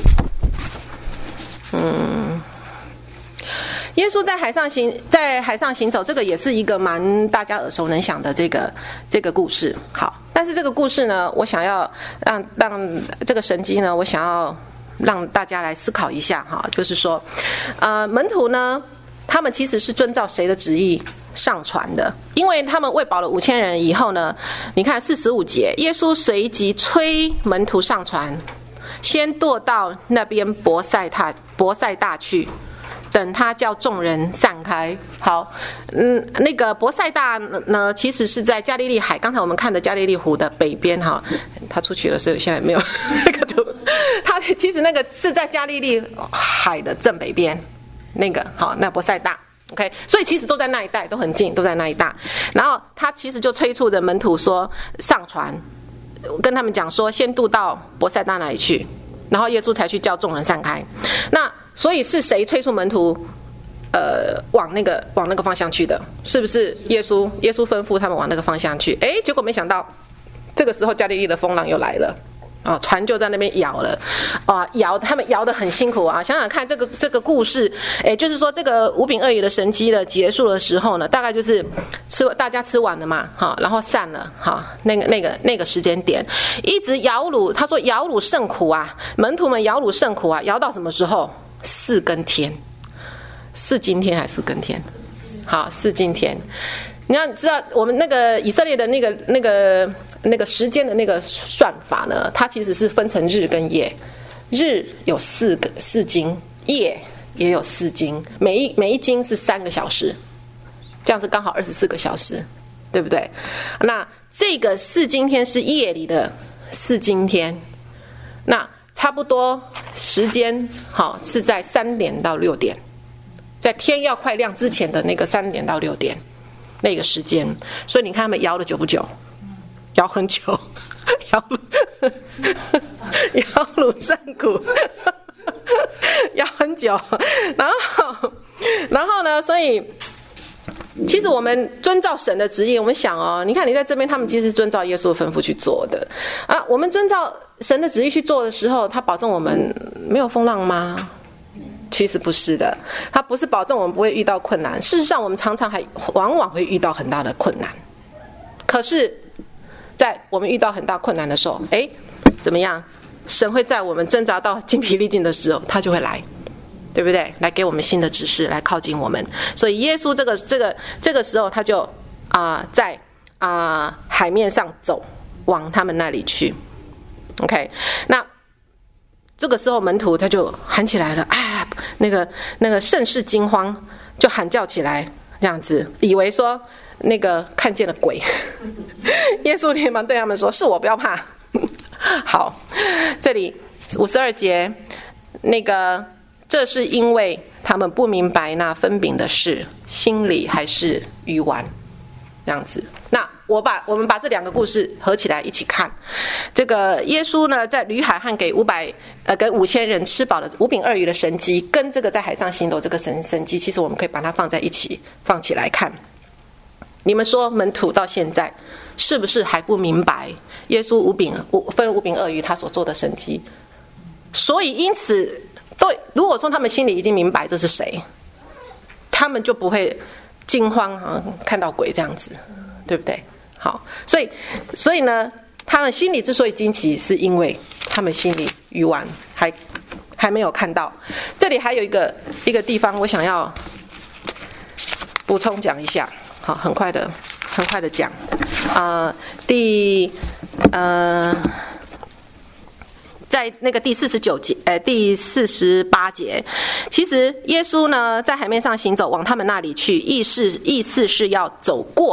嗯，耶稣在海上行在海上行走，这个也是一个蛮大家耳熟能详的这个这个故事。好，但是这个故事呢，我想要让让这个神迹呢，我想要让大家来思考一下哈，就是说，呃，门徒呢，他们其实是遵照谁的旨意上船的？因为他们喂饱了五千人以后呢，你看四十五节，耶稣随即催门徒上船，先渡到那边伯赛大伯赛大去，等他叫众人散开。好，嗯，那个伯赛大呢，其实是在加利利海，刚才我们看的加利利湖的北边哈，他出去了，所以现在没有那个图。他其实那个是在加利利海的正北边，那个好，那伯赛大。OK， 所以其实都在那一带，都很近，都在那一带。然后他其实就催促着门徒说上船，跟他们讲说先渡到伯赛大那里去，然后耶稣才去叫众人散开。那所以是谁催促门徒呃往那个往那个方向去的？是不是耶稣？耶稣吩咐他们往那个方向去。诶，结果没想到这个时候加利利的风浪又来了。啊、哦，船就在那边摇了，啊，摇，他们摇得很辛苦啊！想想看，这个这个故事，哎，就是说这个五饼二鱼的神迹的结束的时候呢，大概就是吃大家吃完了嘛，哈，然后散了，哈，那个那个那个时间点，一直摇橹，他说摇橹甚苦啊，门徒们摇橹甚苦啊，摇到什么时候？四更天，是今天还是四更天？好，是今天。你要知道，我们那个以色列的那个那个那个时间的那个算法呢，它其实是分成日跟夜。日有四个四更，夜也有四更，每一每一更是三个小时，这样子刚好二十四个小时，对不对？那这个四更天是夜里的四更天，那差不多时间好是在三点到六点，在天要快亮之前的那个三点到六点。那个时间，所以你看他们摇了久不久？摇很久，摇摇橹甚苦，摇很久。然后，然后呢？所以，其实我们遵照神的旨意，我们想哦，你看你在这边，他们其实是遵照耶稣的吩咐去做的啊。我们遵照神的旨意去做的时候，他保证我们没有风浪吗？其实不是的，它不是保证我们不会遇到困难，事实上我们常常还往往会遇到很大的困难。可是在我们遇到很大困难的时候，诶，怎么样？神会在我们挣扎到精疲力尽的时候，他就会来，对不对？来给我们新的指示，来靠近我们。所以耶稣这个这个这个时候，他就啊、呃、在啊、呃、海面上走，往他们那里去。OK， 那这个时候门徒他就喊起来了，啊，那个那个甚是惊慌，就喊叫起来，这样子，以为说那个看见了鬼。耶稣连忙对他们说：“是我，不要怕。”好，这里五十二节，那个这是因为他们不明白那分饼的事，心里还是愚顽，这样子。那我把我们把这两个故事合起来一起看。这个耶稣呢，在吕海汉给五百呃给五千人吃饱的五饼二鱼的神迹，跟这个在海上行走这个神神迹，其实我们可以把它放在一起放起来看。你们说门徒到现在是不是还不明白耶稣五饼五分五饼二鱼他所做的神迹？所以因此，对，如果说他们心里已经明白这是谁，他们就不会惊慌啊，看到鬼这样子，对不对？好，所以所以呢，他们心里之所以惊奇，是因为他们心里愚顽，还还没有看到。这里还有一个一个地方，我想要补充讲一下。好，很快的，很快的讲。呃，第呃，在那个第四十九节，呃，第四十八节，其实耶稣呢在海面上行走，往他们那里去，意思意思是要走过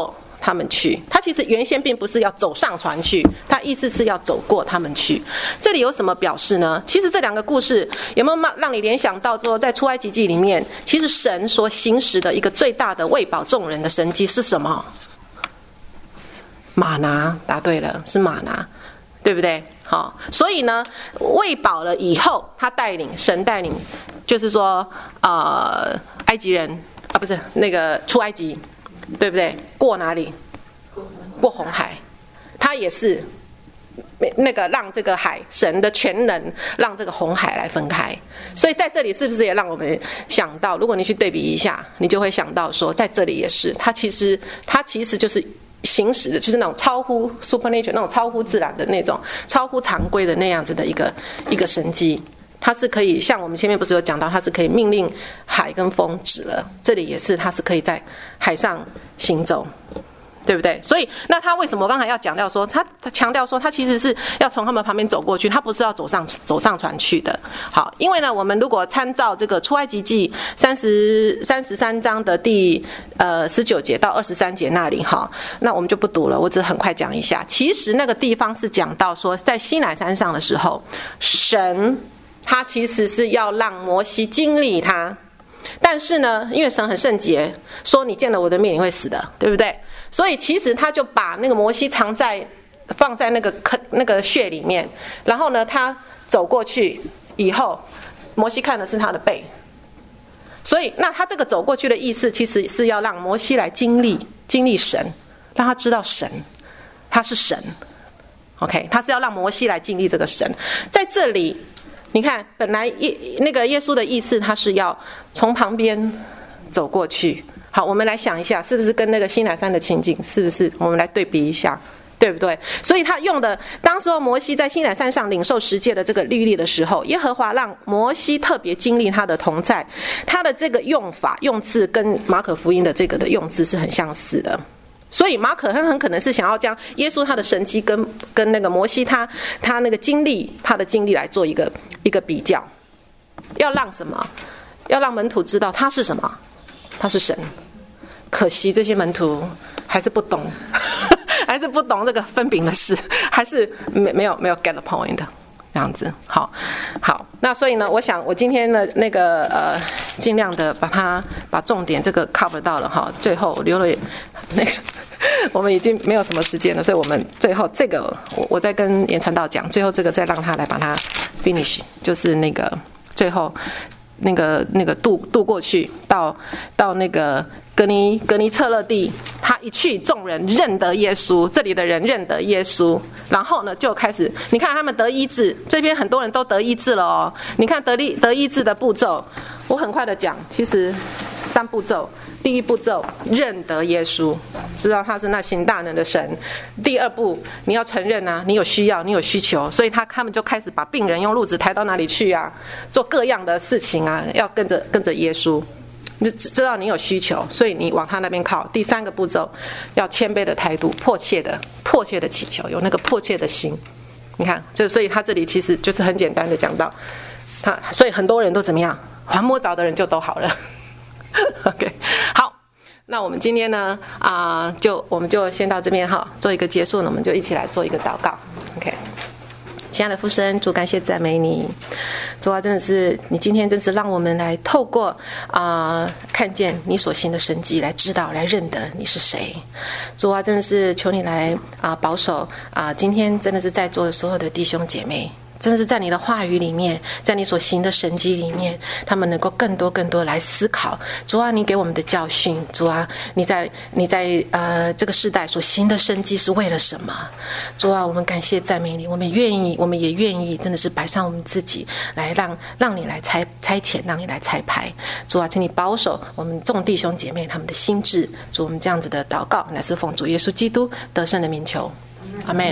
他们去。他其实原先并不是要走上船去，他意思是要走过他们去。这里有什么表示呢？其实这两个故事有没有让你联想到说，在出埃及记里面，其实神所行使的一个最大的喂饱众人的神迹是什么？玛拿，答对了，是玛拿，对不对？好，所以呢，喂饱了以后，他带领神带领，就是说，呃，埃及人啊，不是那个出埃及，对不对？过哪里？过红海，他也是那个让这个海神的全能让这个红海来分开。所以在这里是不是也让我们想到，如果你去对比一下，你就会想到说，在这里也是，他其实他其实就是。行使的就是那种超乎 supernatural 那种超乎自然的那种超乎常规的那样子的一个一个神迹，它是可以像我们前面不是有讲到，它是可以命令海跟风止了，这里也是它是可以在海上行走，对不对？所以那他为什么我刚才要讲到说，他他强调说他其实是要从他们旁边走过去，他不是要走上走上船去的。好，因为呢，我们如果参照这个出埃及记三十三十三章的第呃十九节到二十三节那里哈，那我们就不读了，我只很快讲一下。其实那个地方是讲到说，在西乃山上的时候，神他其实是要让摩西经历他。但是呢，因为神很圣洁，说你见了我的面你会死的，对不对？所以其实他就把那个摩西藏在放在那个坑那个穴里面，然后呢，他走过去以后，摩西看的是他的背。所以那他这个走过去的意思，其实是要让摩西来经历经历神，让他知道神，他是神。OK， 他是要让摩西来经历这个神，在这里。你看，本来耶那个耶稣的意思，他是要从旁边走过去。好，我们来想一下，是不是跟那个西乃山的情景，是不是？我们来对比一下，对不对？所以他用的，当时候摩西在西乃山上领受十诫的这个律例的时候，耶和华让摩西特别经历他的同在，他的这个用法用字跟马可福音的这个的用字是很相似的。所以马可很很可能是想要将耶稣他的神迹跟跟那个摩西他他那个经历他的经历来做一个一个比较，要让什么？要让门徒知道他是什么？他是神。可惜这些门徒还是不懂，还是不懂这个分饼的事，还是没没有没有 get the point 的。这样子，好，好，那所以呢，我想我今天的那个呃，尽量的把它把重点这个 cover 到了哈，最后留了那个，我们已经没有什么时间了，所以我们最后这个我我再跟严传道讲，最后这个再让他来把它 finish， 就是那个最后那个那个渡渡过去到到那个。格尼格尼策勒地，他一去，众人认得耶稣，这里的人认得耶稣，然后呢就开始，你看他们得医治，这边很多人都得医治了哦。你看得医得医治的步骤，我很快的讲，其实三步骤。第一步骤，认得耶稣，知道他是那行大能的神。第二步，你要承认啊，你有需要，你有需求，所以他他们就开始把病人用褥子抬到哪里去啊，做各样的事情啊，要跟着跟着耶稣。你知道你有需求，所以你往他那边靠。第三个步骤，要谦卑的态度，迫切的、迫切的祈求，有那个迫切的心。你看，这所以他这里其实就是很简单的讲到，他所以很多人都怎么样，还摸着的人就都好了。OK， 好，那我们今天呢，啊、呃，就我们就先到这边哈，做一个结束呢，我们就一起来做一个祷告。OK。亲爱的父神，主感谢赞美你，主啊，真的是你今天真是让我们来透过啊、呃、看见你所行的神迹，来知道来认得你是谁。主啊，真的是求你来啊、呃、保守啊、呃，今天真的是在座的所有的弟兄姐妹。真的是在你的话语里面，在你所行的神迹里面，他们能够更多更多来思考。主啊，你给我们的教训，主啊，你在你在呃这个世代所行的神迹是为了什么？主啊，我们感谢赞美你，我们愿意，我们也愿意，真的是摆上我们自己，来让让你来差差遣，让你来差派。主啊，请你保守我们众弟兄姐妹他们的心智。主，我们这样子的祷告，乃是奉主耶稣基督得胜的名求，阿们。